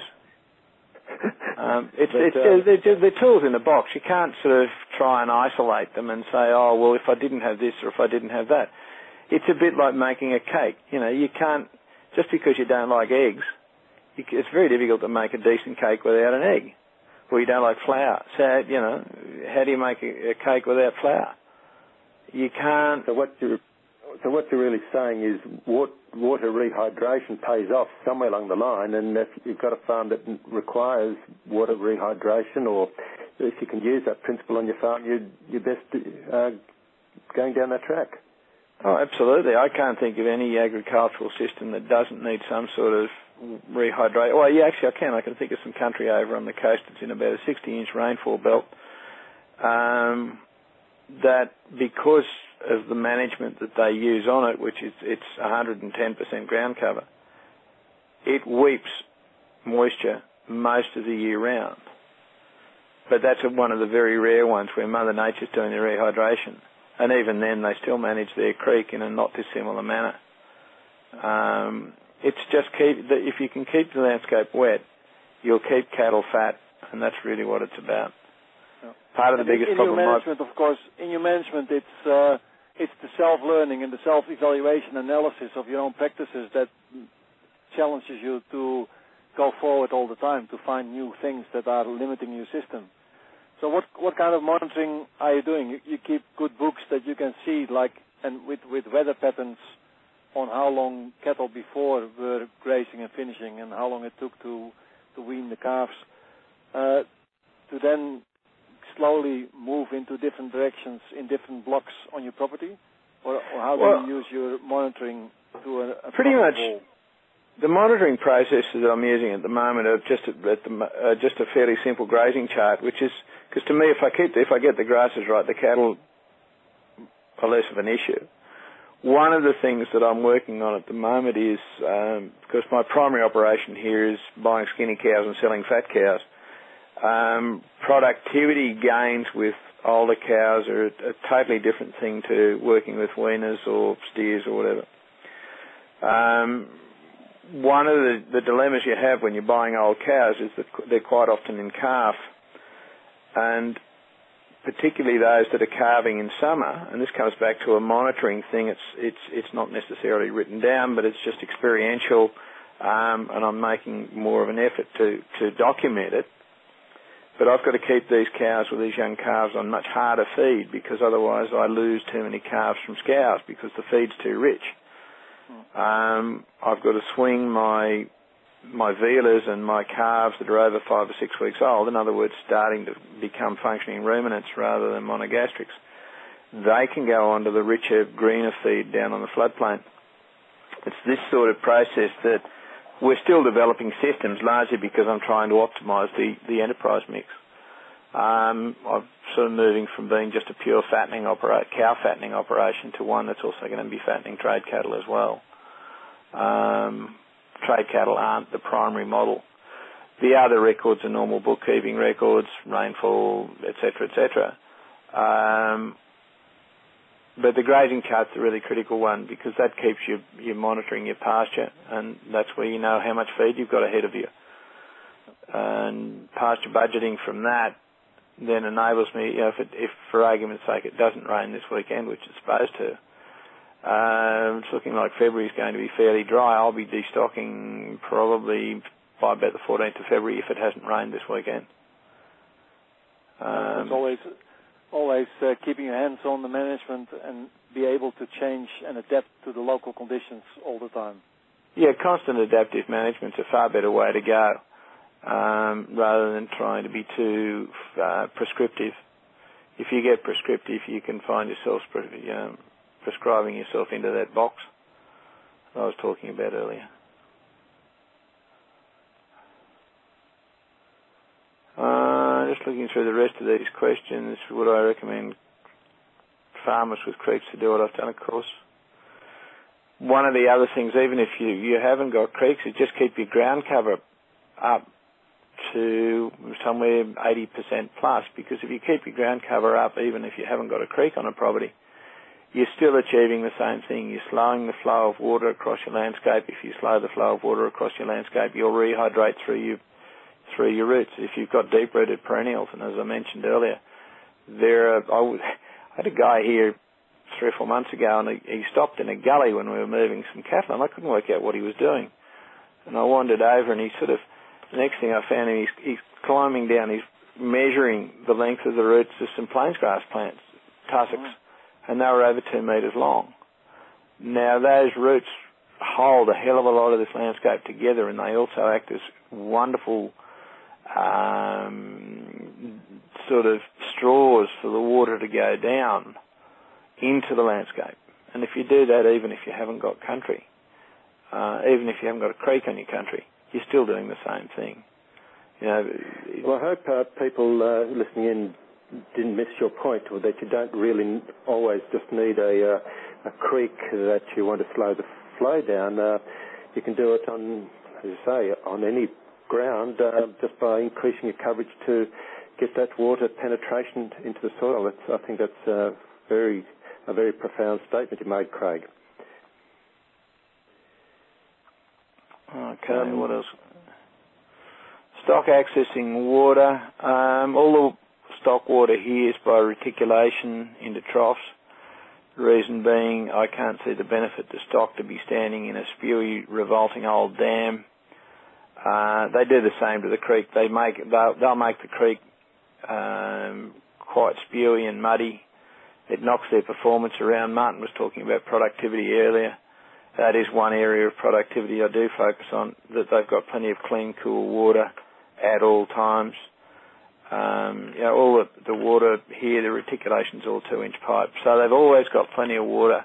Speaker 3: Um, it's, but, it's, uh, they're, they're tools in a box. You can't sort of try and isolate them and say, oh, well, if I didn't have this or if I didn't have that. It's a bit like making a cake. You know, you can't, just because you don't like eggs, you, it's very difficult to make a decent cake without an egg. Or you don't like flour. So, you know, how do you make a, a cake without flour? You can't.
Speaker 1: So what you're, so what you're really saying is water, water rehydration pays off somewhere along the line, and if you've got a farm that requires water rehydration, or if you can use that principle on your farm, you're, you're best uh, going down that track.
Speaker 3: Oh, absolutely. I can't think of any agricultural system that doesn't need some sort of rehydrate. Well, yeah, actually I can. I can think of some country over on the coast that's in about a sixty inch rainfall belt um, that because of the management that they use on it, which is it's one hundred ten percent ground cover, it weeps moisture most of the year round. But that's one of the very rare ones where Mother Nature's doing the rehydration. And even then, they still manage their creek in a not dissimilar manner. Um, it's just keep the, if you can keep the landscape wet, you'll keep cattle fat, and that's really what it's about.
Speaker 2: Yeah.
Speaker 3: Part of
Speaker 2: and
Speaker 3: the biggest
Speaker 2: in
Speaker 3: problem.
Speaker 2: In your management, of course, in your management, it's uh, it's the self-learning and the self-evaluation analysis of your own practices that challenges you to go forward all the time to find new things that are limiting your system. So what what kind of monitoring are you doing? You, you keep good books that you can see, like, and with, with weather patterns on how long cattle before were grazing and finishing and how long it took to, to wean the calves, uh, to then slowly move into different directions in different blocks on your property? Or, or how do well, you use your monitoring to a, a
Speaker 3: pretty much
Speaker 2: goal?
Speaker 3: The monitoring processes that I'm using at the moment are just a, at the, uh, just a fairly simple grazing chart, which is, because to me, if I keep, if I get the grasses right, the cattle are less of an issue. One of the things that I'm working on at the moment is, um, because my primary operation here is buying skinny cows and selling fat cows, um, productivity gains with older cows are a, a totally different thing to working with weaners or steers or whatever. Um, One of the, the dilemmas you have when you're buying old cows is that they're quite often in calf, and particularly those that are calving in summer. And this comes back to a monitoring thing. It's it's it's not necessarily written down, but it's just experiential, um, and I'm making more of an effort to to document it. But I've got to keep these cows or these young calves on much harder feed, because otherwise I lose too many calves from scows because the feed's too rich. Um, I've got to swing my my vealers and my calves that are over five or six weeks old, in other words, starting to become functioning ruminants rather than monogastrics. They can go onto the richer, greener feed down on the floodplain. It's this sort of process that we're still developing systems, largely because I'm trying to optimise the, the enterprise mix. Um, I'm sort of moving from being just a pure fattening opera- cow fattening operation to one that's also going to be fattening trade cattle as well. Um, trade cattle aren't the primary model. The other records are normal bookkeeping records, rainfall, et cetera, et cetera. Um, but the grazing chart's a really critical one, because that keeps you, you monitoring your pasture, and that's where you know how much feed you've got ahead of you. And pasture budgeting from that then enables me, you know, if, it, if for argument's sake it doesn't rain this weekend, which it's supposed to, uh, it's looking like February's going to be fairly dry. I'll be destocking probably by about the fourteenth of February if it hasn't rained this weekend.
Speaker 2: Um, it's always always uh, keeping your hands on the management and be able to change and adapt to the local conditions all the time.
Speaker 3: Yeah, constant adaptive management's a far better way to go, um, rather than trying to be too uh, prescriptive. If you get prescriptive, you can find yourself you know, prescribing yourself into that box that I was talking about earlier. Uh, just looking through the rest of these questions, would I recommend farmers with creeks to do what I've done? Of course. One of the other things, even if you, you haven't got creeks, is just keep your ground cover up to somewhere eighty percent plus, because if you keep your ground cover up, even if you haven't got a creek on a property, you're still achieving the same thing. You're slowing the flow of water across your landscape. If you slow the flow of water across your landscape, you'll rehydrate through your, through your roots. If you've got deep-rooted perennials, and as I mentioned earlier, there are, I, w- I had a guy here three or four months ago, and he, he stopped in a gully when we were moving some cattle, and I couldn't work out what he was doing. And I wandered over, and he sort of, the next thing I found him, he's, he's climbing down, he's measuring the length of the roots of some plains grass plants, tussocks, mm-hmm. and they were over two metres long. Now, those roots hold a hell of a lot of this landscape together, and they also act as wonderful um, sort of straws for the water to go down into the landscape. And if you do that, even if you haven't got country, uh, even if you haven't got a creek on your country, you're still doing the same thing. You know.
Speaker 1: Well, I hope uh, people uh, listening in didn't miss your point, or that you don't really always just need a, uh, a creek that you want to slow the flow down. Uh, you can do it on, as you say, on any ground, uh, just by increasing your coverage to get that water penetration into the soil. It's, I think that's uh, very a very profound statement you made, Craig.
Speaker 3: Okay, um, what else? Stock accessing water. Um, all the stock water here is by reticulation into troughs. The reason being, I can't see the benefit to stock to be standing in a spewy, revolting old dam. Uh, they do the same to the creek. They make they'll, they'll make the creek um, quite spewy and muddy. It knocks their performance around. Martin was talking about productivity earlier. That is one area of productivity I do focus on, that they've got plenty of clean, cool water at all times. Um, you know, all the, the water here, the reticulation's all two-inch pipe, so they've always got plenty of water.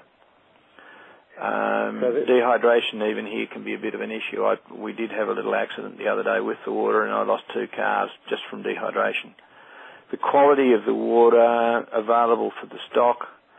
Speaker 3: Um, so dehydration even here can be a bit of an issue. I, we did have a little accident the other day with the water, and I lost two calves just from dehydration. The quality of the water available for the stock,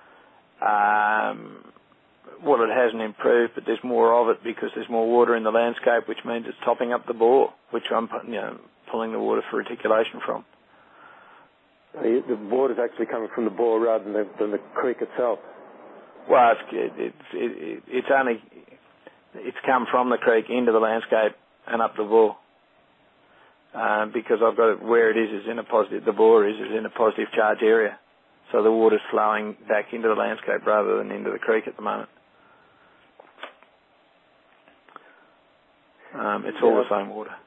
Speaker 3: um, well, it hasn't improved, but there's more of it because there's more water in the landscape, which means it's topping up the bore, which I'm you know, pulling the water for reticulation from.
Speaker 1: The, the water's actually coming from the bore rather than the, than the creek itself.
Speaker 3: Well, it's, it's, it, it's only, it's come from the creek into the landscape and up the bore. Um, because I've got it where it is is in a positive, the bore is is in a positive charge area. So the water's flowing back into the landscape rather than into the creek at the moment. Um, it's all yeah. the same water.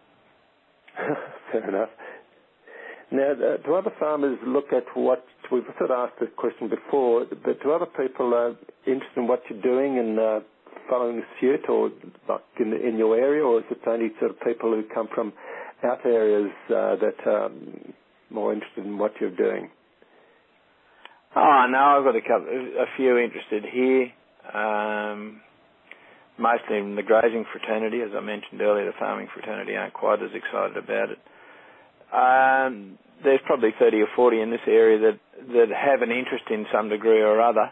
Speaker 1: Fair enough. Now, uh, do other farmers look at what, we've sort of asked this question before, but do other people uh, interested in what you're doing and uh, following suit, or like in, in your area, or is it only sort of people who come from out areas uh, that are um, more interested in what you're doing?
Speaker 3: Oh, no, I've got a couple, a few interested here, um, mostly in the grazing fraternity. As I mentioned earlier, the farming fraternity aren't quite as excited about it. Um, there's probably thirty or forty in this area that, that have an interest in some degree or other.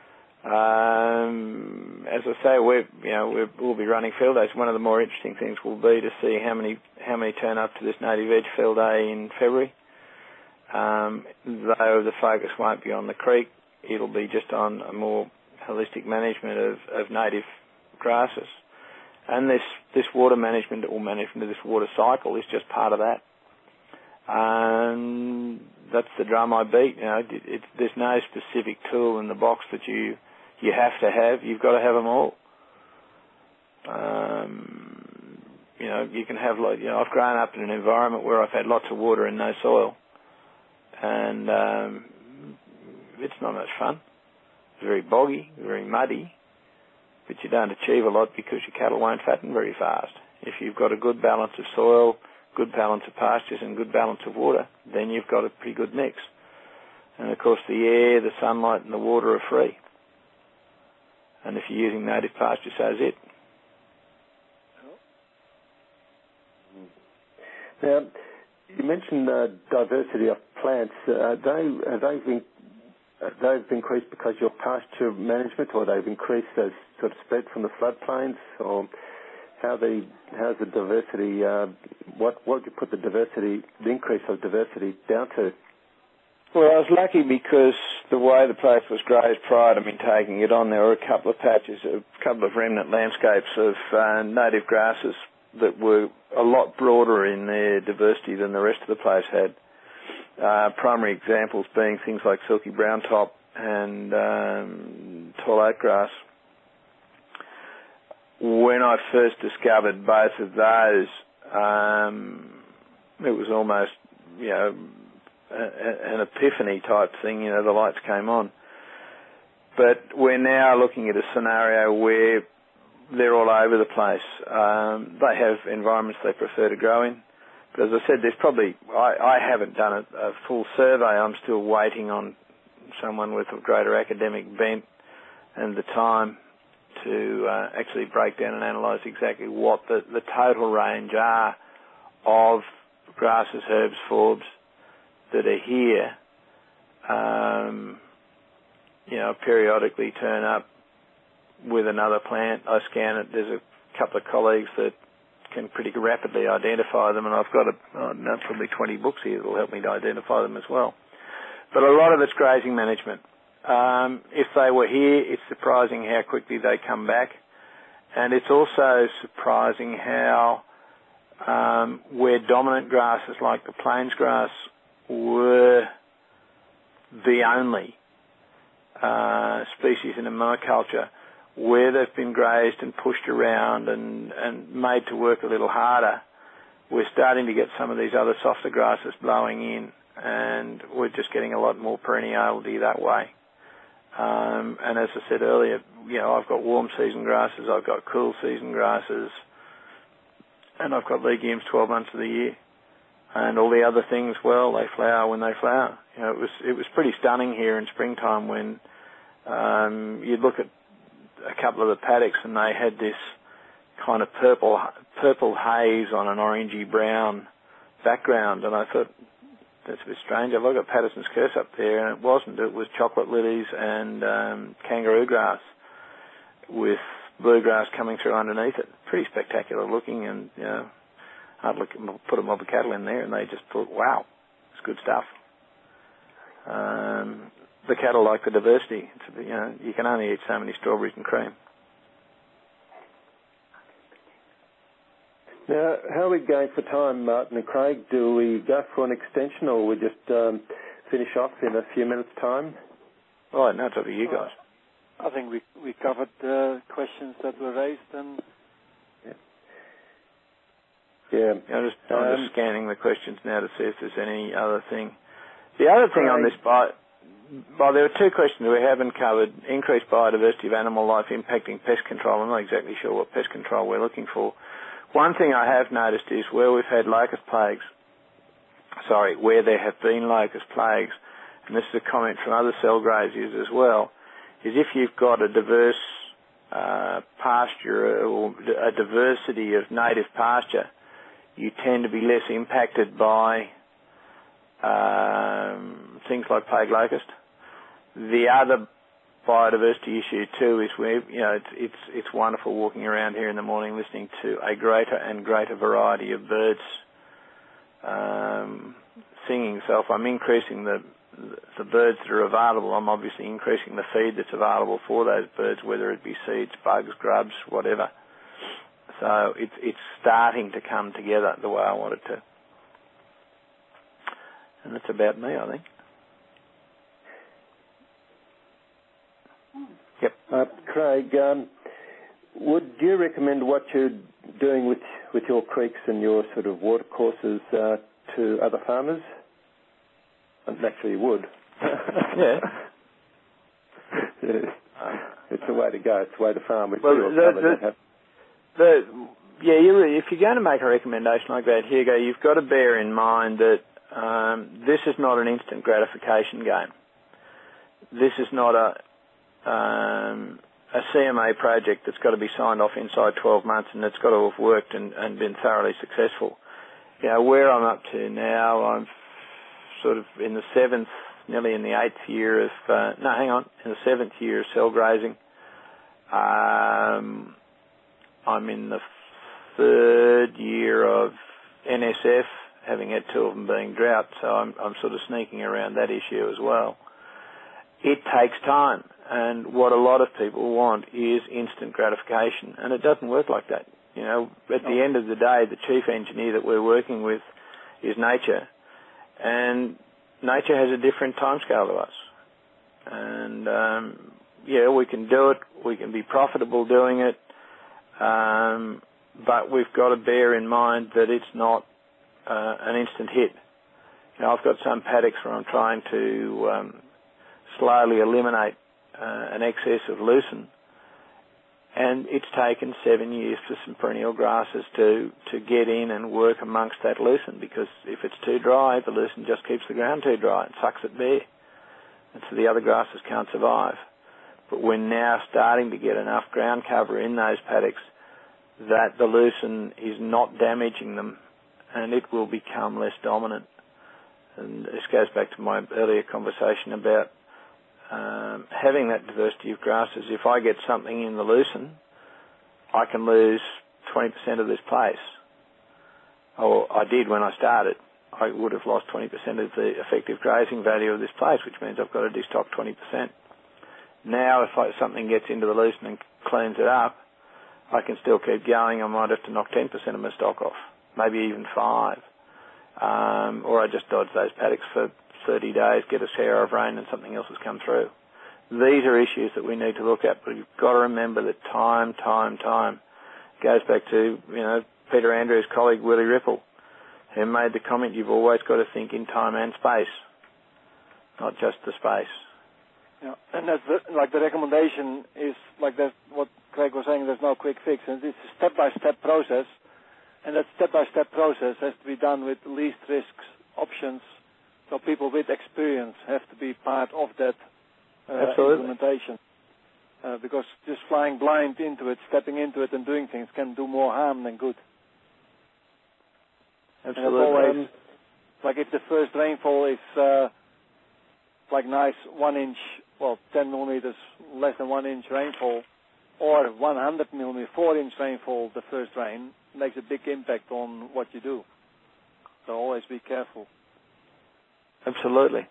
Speaker 3: Um, as I say, we're, you know, we're, we'll be running field days. One of the more interesting things will be to see how many how many turn up to this native veg field day in February. Um, though the focus won't be on the creek, it'll be just on a more holistic management of, of native grasses. And this, this water management or management of this water cycle is just part of that. Um, that's the drum I beat. You know, it, it, there's no specific tool in the box that you you have to have. You've got to have them all. Um, you know, you can have like you know, I've grown up in an environment where I've had lots of water and no soil, and um, it's not much fun. It's very boggy, very muddy, but you don't achieve a lot because your cattle won't fatten very fast. If you've got a good balance of soil, good balance of pastures and good balance of water, then you've got a pretty good mix. And of course the air, the sunlight and the water are free. And if you're using native pasture, so's it.
Speaker 1: Now, you mentioned uh, diversity of plants. Uh, they, have they been, they've increased because of your pasture management, or they've increased as sort of spread from the floodplains, or how the how's the diversity? Uh, what what would you put the diversity, the increase of diversity down to?
Speaker 3: Well, I was lucky because the way the place was grazed prior to me taking it on, there were a couple of patches, a couple of remnant landscapes of uh, native grasses that were a lot broader in their diversity than the rest of the place had. Uh, primary examples being things like silky brown top and um, tall oat grass. When I first discovered both of those, um, it was almost, you know, a, an epiphany type thing. You know, the lights came on. But we're now looking at a scenario where they're all over the place. Um, they have environments they prefer to grow in. But as I said, there's probably, I, I haven't done a, a full survey. I'm still waiting on someone with a greater academic bent and the time to uh, actually break down and analyse exactly what the, the total range are of grasses, herbs, forbs that are here. Um, you know, periodically turn up with another plant. I scan it. There's a couple of colleagues that can pretty rapidly identify them, and I've got a, I don't know, probably twenty books here that will help me to identify them as well. But a lot of it's grazing management. Um, if they were here, it's surprising how quickly they come back, and it's also surprising how um, where dominant grasses like the plains grass were the only uh, species in a monoculture, where they've been grazed and pushed around and, and made to work a little harder, we're starting to get some of these other softer grasses blowing in, and we're just getting a lot more perenniality that way. Um, and as I said earlier, you know, I've got warm season grasses, I've got cool season grasses, and I've got legumes twelve months of the year. And all the other things, well, they flower when they flower. You know, it was it was pretty stunning here in springtime when um, you'd look at a couple of the paddocks and they had this kind of purple purple haze on an orangey brown background, and I thought, that's a bit strange. I've got Patterson's Curse up there, and it wasn't. It was chocolate lilies and um, kangaroo grass with bluegrass coming through underneath it. Pretty spectacular looking, and you know, I'd look, put a mob of cattle in there, and they just thought, wow, it's good stuff. Um, the cattle like the diversity. It's, you know, you can only eat so many strawberries and cream.
Speaker 1: Now, how are we going for time, Martin and Craig? Do we go for an extension, or we just um, finish off in a few minutes' time?
Speaker 3: Right, now it's up to you guys.
Speaker 2: I think we we covered the questions that were raised, and
Speaker 1: yeah, yeah.
Speaker 3: I'm just, I'm um, just scanning the questions now to see if there's any other thing. The other thing Craig, on this, bio, well, there are two questions we haven't covered: increased biodiversity of animal life impacting pest control. I'm not exactly sure what pest control we're looking for. One thing I have noticed is where we've had locust plagues, sorry, where there have been locust plagues, and this is a comment from other cell graziers as well, is if you've got a diverse uh, pasture or a diversity of native pasture, you tend to be less impacted by um, things like plague locust. The other biodiversity issue too is where, you know, it's, it's it's wonderful walking around here in the morning listening to a greater and greater variety of birds um, singing. So if I'm increasing the the birds that are available, I'm obviously increasing the feed that's available for those birds, whether it be seeds, bugs, grubs, whatever. So it's it's starting to come together the way I want it to. And that's about me, I think. Yep.
Speaker 1: Uh, Craig, um, would you recommend what you're doing with with your creeks and your sort of watercourses uh, to other farmers? And naturally, you would.
Speaker 3: Yeah.
Speaker 1: Yeah. It's the way to go. It's the way to farm.
Speaker 3: Well, the, the, the, yeah, you're, if you're going to make a recommendation like that, here you go. You've got to bear in mind that um, this is not an instant gratification game. This is not a Um, a C M A project that's got to be signed off inside twelve months, and it's got to have worked and, and been thoroughly successful. You know, where I'm up to now, I'm sort of in the seventh, nearly in the eighth year of, uh, no, hang on, in the seventh year of cell grazing. Um, I'm in the third year of N S F, having had two of them being drought, so I'm, I'm sort of sneaking around that issue as well. It takes time, and what a lot of people want is instant gratification, and it doesn't work like that. You know, at the end of the day, the chief engineer that we're working with is nature, and nature has a different timescale to us. And, um, yeah, we can do it, we can be profitable doing it, um, but we've got to bear in mind that it's not uh, an instant hit. You know, I've got some paddocks where I'm trying to um, slowly eliminate uh, an excess of lucerne, and it's taken seven years for some perennial grasses to, to get in and work amongst that lucerne, because if it's too dry, the lucerne just keeps the ground too dry and sucks it bare, and so the other grasses can't survive. But we're now starting to get enough ground cover in those paddocks that the lucerne is not damaging them, and it will become less dominant. And this goes back to my earlier conversation about um, having that diversity of grasses. If I get something in the lucerne, I can lose twenty percent of this place. Or I did when I started. I would have lost twenty percent of the effective grazing value of this place, which means I've got to destock twenty percent. Now, if I, something gets into the lucerne and cleans it up, I can still keep going. I might have to knock ten percent of my stock off, maybe even five. Um, or I just dodge those paddocks for thirty days, get a shower of rain, and something else has come through. These are issues that we need to look at, but you've got to remember that time, time, time goes back to, you know, Peter Andrews' colleague Willie Ripple, who made the comment, you've always got to think in time and space, not just the space.
Speaker 2: Yeah, and that's the, like the recommendation is like that. What Craig was saying, there's no quick fix, and it's a step-by-step process, and that step-by-step process has to be done with least risks options. So people with experience have to be part of that uh, implementation, uh, because just flying blind into it, stepping into it, and doing things can do more harm than good.
Speaker 3: Absolutely.
Speaker 2: And always, like if the first rainfall is uh, like nice one inch. Well, ten millimeters, less than one inch rainfall, or one hundred millimeter, four inch rainfall, the first rain, makes a big impact on what you do. So always be careful.
Speaker 3: Absolutely.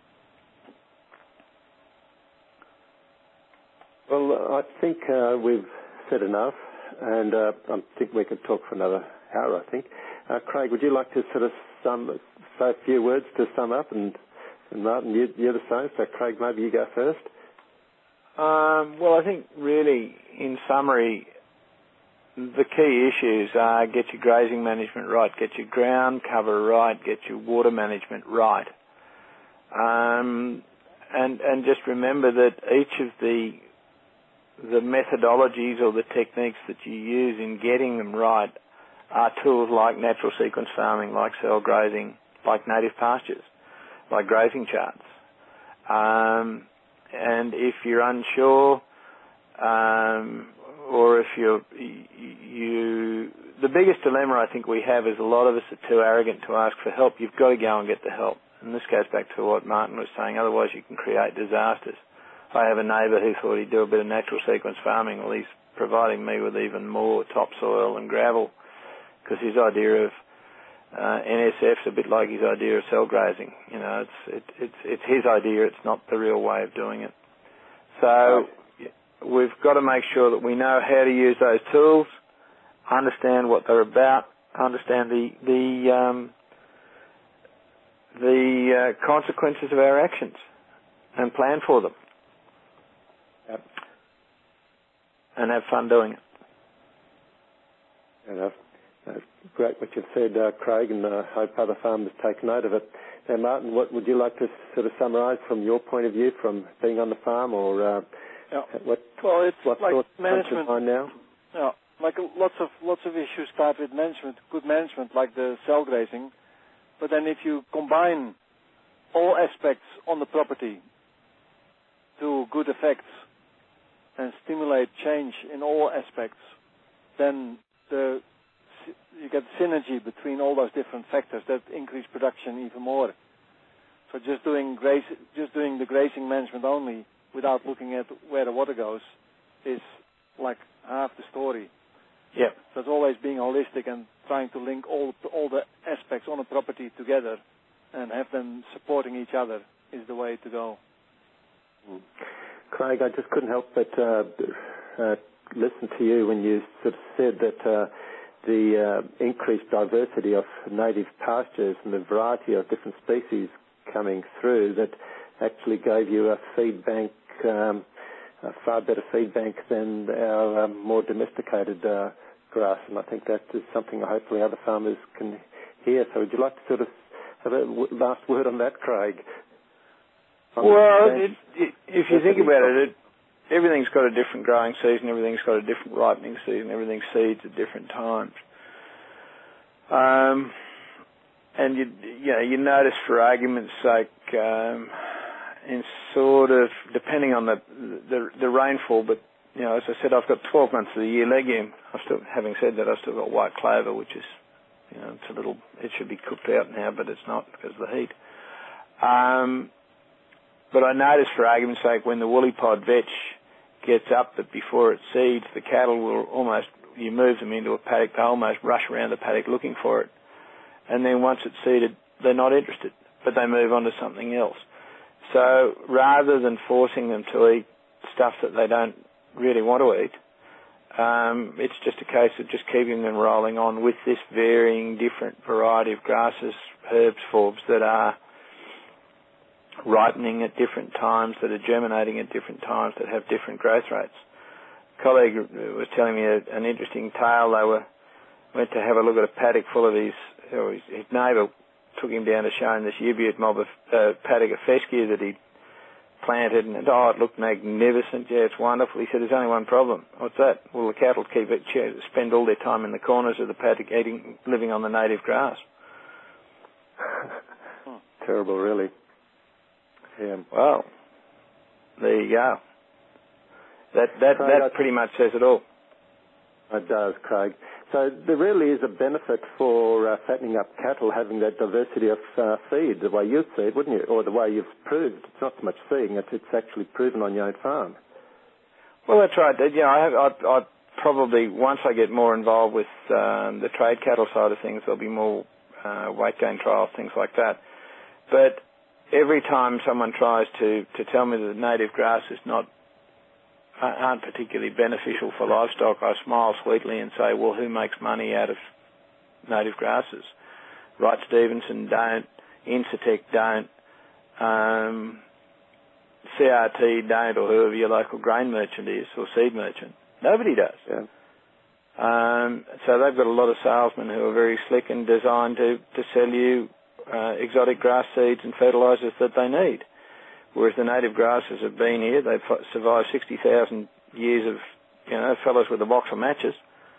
Speaker 1: Well, I think uh, we've said enough, and uh, I think we could talk for another hour, I think. Uh, Craig, would you like to sort of sum, say a few words to sum up? And And Martin, you, you're the same, so Craig, maybe you go first.
Speaker 3: Um, well, I think really, in summary, the key issues are get your grazing management right, get your ground cover right, get your water management right. Um, and, and just remember that each of the, the methodologies or the techniques that you use in getting them right are tools like natural sequence farming, like cell grazing, like native pastures, like grazing charts. Um, and if you're unsure, um, or if you're, you, the biggest dilemma I think we have is a lot of us are too arrogant to ask for help. You've got to go and get the help. And this goes back to what Martin was saying, otherwise you can create disasters. I have a neighbour who thought he'd do a bit of natural sequence farming. Well, he's providing me with even more topsoil and gravel, because his idea of Uh, N S F's a bit like his idea of cell grazing. You know, it's it, it's it's his idea. It's not the real way of doing it. So right. We've got to make sure that we know how to use those tools, understand what they're about, understand the the um, the uh, consequences of our actions, and plan for them,
Speaker 1: yep.
Speaker 3: and have fun doing it.
Speaker 1: Fair enough. That's great what you've said, uh, Craig, and I uh, hope other farmers take note of it. Now, Martin, what would you like to sort of summarise from your point of view, from being on the farm, or uh,
Speaker 2: yeah.
Speaker 1: what?
Speaker 2: Well, it's
Speaker 1: what
Speaker 2: like
Speaker 1: thoughts
Speaker 2: management.
Speaker 1: come to mind now?
Speaker 2: Yeah, like lots of lots of issues start with management, good management, like the cell grazing. But then, if you combine all aspects on the property to good effects and stimulate change in all aspects, then the you get synergy between all those different factors that increase production even more. So just doing graze, just doing the grazing management only without looking at where the water goes is like half the story.
Speaker 3: Yep.
Speaker 2: So it's always being holistic and trying to link all all the aspects on a property together and have them supporting each other is the way to go.
Speaker 1: Mm. Craig, I just couldn't help but uh, uh, listen to you when you sort of said that uh, the uh, increased diversity of native pastures and the variety of different species coming through that actually gave you a feed bank, um, a far better feed bank than our um, more domesticated uh, grass. And I think that is something hopefully other farmers can hear. So would you like to sort of have a w- last word on that, Craig?
Speaker 3: Well, it, it, if you think about it, it, everything's got a different growing season, everything's got a different ripening season, everything seeds at different times. Um, and you, you know, you notice, for argument's sake, um, in sort of depending on the, the the rainfall, but you know, as I said, I've got twelve months of the year legume. I've still, having said that, I've still got white clover, which is, you know, it's a little, it should be cooked out now, but it's not because of the heat. Um, But I notice, for argument's sake, when the woolly pod vetch gets up, that before it seeds, the cattle will almost, you move them into a paddock, they almost rush around the paddock looking for it. And then once it's seeded, they're not interested, but they move on to something else. So rather than forcing them to eat stuff that they don't really want to eat, um, it's just a case of just keeping them rolling on with this varying different variety of grasses, herbs, forbs that are ripening at different times, that are germinating at different times, that have different growth rates. A colleague was telling me a, an interesting tale. They were went to have a look at a paddock full of his, or his, his neighbour took him down to show him this Ubute mob of uh, paddock of fescue that he'd planted, and oh, it looked magnificent. Yeah, it's wonderful. He said, there's only one problem. What's that? Well, the cattle keep it, spend all their time in the corners of the paddock eating, living on the native grass.
Speaker 1: Terrible, really. Yeah.
Speaker 3: Well, there you go. That that
Speaker 1: Craig,
Speaker 3: that pretty much says it all.
Speaker 1: It does, Craig. So there really is a benefit for uh, fattening up cattle, having that diversity of uh, feed, the way you feed, wouldn't you? Or the way you've proved. It's not so much feeding, it's, it's actually proven on your own farm.
Speaker 3: Well, that's right. You know, I, have, I, I probably, once I get more involved with um, the trade cattle side of things, there'll be more uh, weight gain trials, things like that. But every time someone tries to, to tell me that native grass is not aren't particularly beneficial for livestock, I smile sweetly and say, well, who makes money out of native grasses? Wright Stevenson don't, Incitec don't, um, C R T don't, or whoever your local grain merchant is, or seed merchant. Nobody does.
Speaker 1: Yeah.
Speaker 3: Um, so they've got a lot of salesmen who are very slick and designed to, to sell you uh, exotic grass seeds and fertilisers that they need. Whereas the native grasses have been here, they've survived sixty thousand years of, you know, fellows with a box of matches.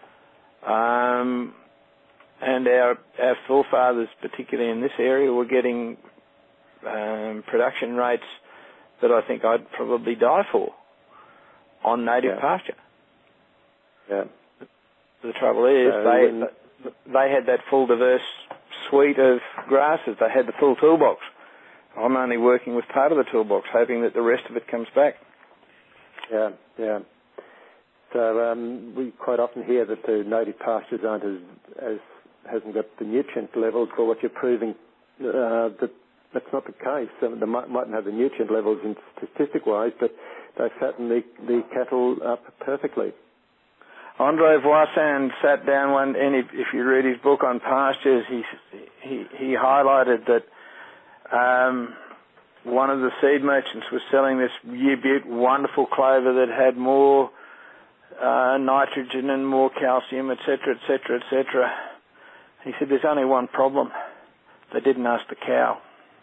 Speaker 3: Um, and our, our forefathers, particularly in this area, were getting um, production rates that I think I'd probably die for on native
Speaker 1: yeah.
Speaker 3: pasture.
Speaker 1: Yeah.
Speaker 3: The trouble is,
Speaker 1: so
Speaker 3: they
Speaker 1: when...
Speaker 3: they had that full diverse suite of grasses. They had the full toolbox. I'm only working with part of the toolbox, hoping that the rest of it comes back.
Speaker 1: Yeah, yeah. So um, we quite often hear that the native pastures aren't as, as hasn't got the nutrient levels, or what you're proving uh, that that's not the case. So they might, mightn't have the nutrient levels in statistic-wise, but they fatten the, the cattle up perfectly.
Speaker 3: Andre Voisin sat down one, and if, if you read his book on pastures, he he, he highlighted that Um, one of the seed merchants was selling this Ubute wonderful clover that had more uh, nitrogen and more calcium, et cetera, et cetera, et cetera. He said, there's only one problem. They didn't ask the cow.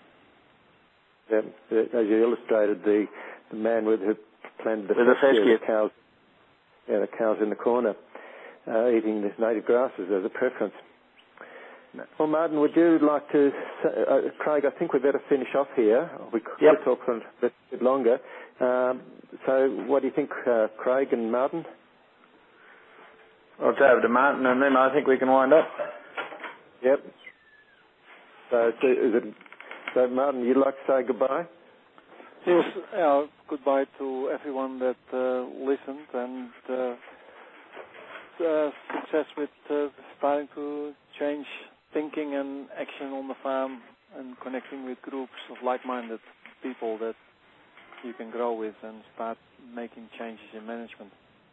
Speaker 1: Yeah, as you illustrated, the, the man with who planted the,
Speaker 3: with the fescue,
Speaker 1: the cows, yeah, the cows in the corner, uh, eating the native grasses as a preference. Well, Martin, would you like to, uh, Craig, I think we better finish off here. We could
Speaker 3: yep.
Speaker 1: talk for a bit, bit longer. Um, so what do you think, uh, Craig and Martin?
Speaker 3: Well, it's over to Martin, and then I think we can wind up.
Speaker 1: Yep. So, is it, so Martin, you'd like to say goodbye?
Speaker 2: Yes, uh, goodbye to everyone that uh, listened, and uh, uh, success with uh, starting to change thinking and action on the farm and connecting with groups of like-minded people that you can grow with and start making changes in management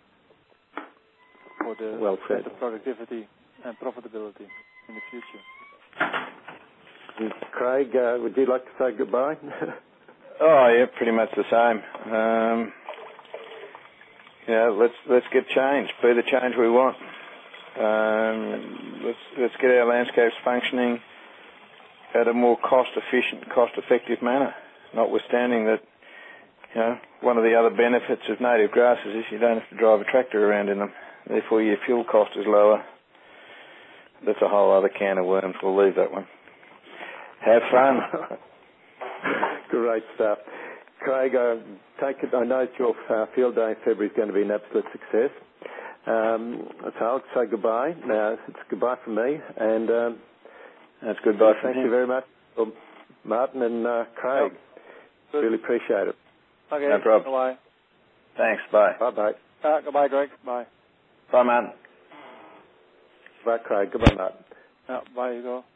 Speaker 2: for the
Speaker 1: well said.
Speaker 2: better productivity and profitability in the future.
Speaker 1: And Craig, uh, would you like to say goodbye?
Speaker 3: Oh, yeah, pretty much the same. Um, you know, let's let's get change, be the change we want. Um, let's let's get our landscapes functioning at a more cost-efficient, cost-effective manner. Notwithstanding that, you know, one of the other benefits of native grasses is you don't have to drive a tractor around in them. Therefore, your fuel cost is lower. That's a whole other can of worms. We'll leave that one. Have fun.
Speaker 1: Great stuff. Craig, I take it, I know your uh, field day in February is going to be an absolute success. Um, so I'll say goodbye. Now, it's goodbye from me, and um,
Speaker 3: that's goodbye from
Speaker 1: thank
Speaker 3: him.
Speaker 1: you very much, Martin and uh, Craig.
Speaker 2: Oh,
Speaker 1: really appreciate it.
Speaker 2: Okay,
Speaker 3: no problem.
Speaker 2: Goodbye.
Speaker 3: Thanks, bye.
Speaker 1: Bye-bye.
Speaker 2: Uh, goodbye, Greg. Bye.
Speaker 3: Bye, man.
Speaker 1: Bye, Craig. Goodbye, Martin.
Speaker 2: Yeah, bye, Hugo.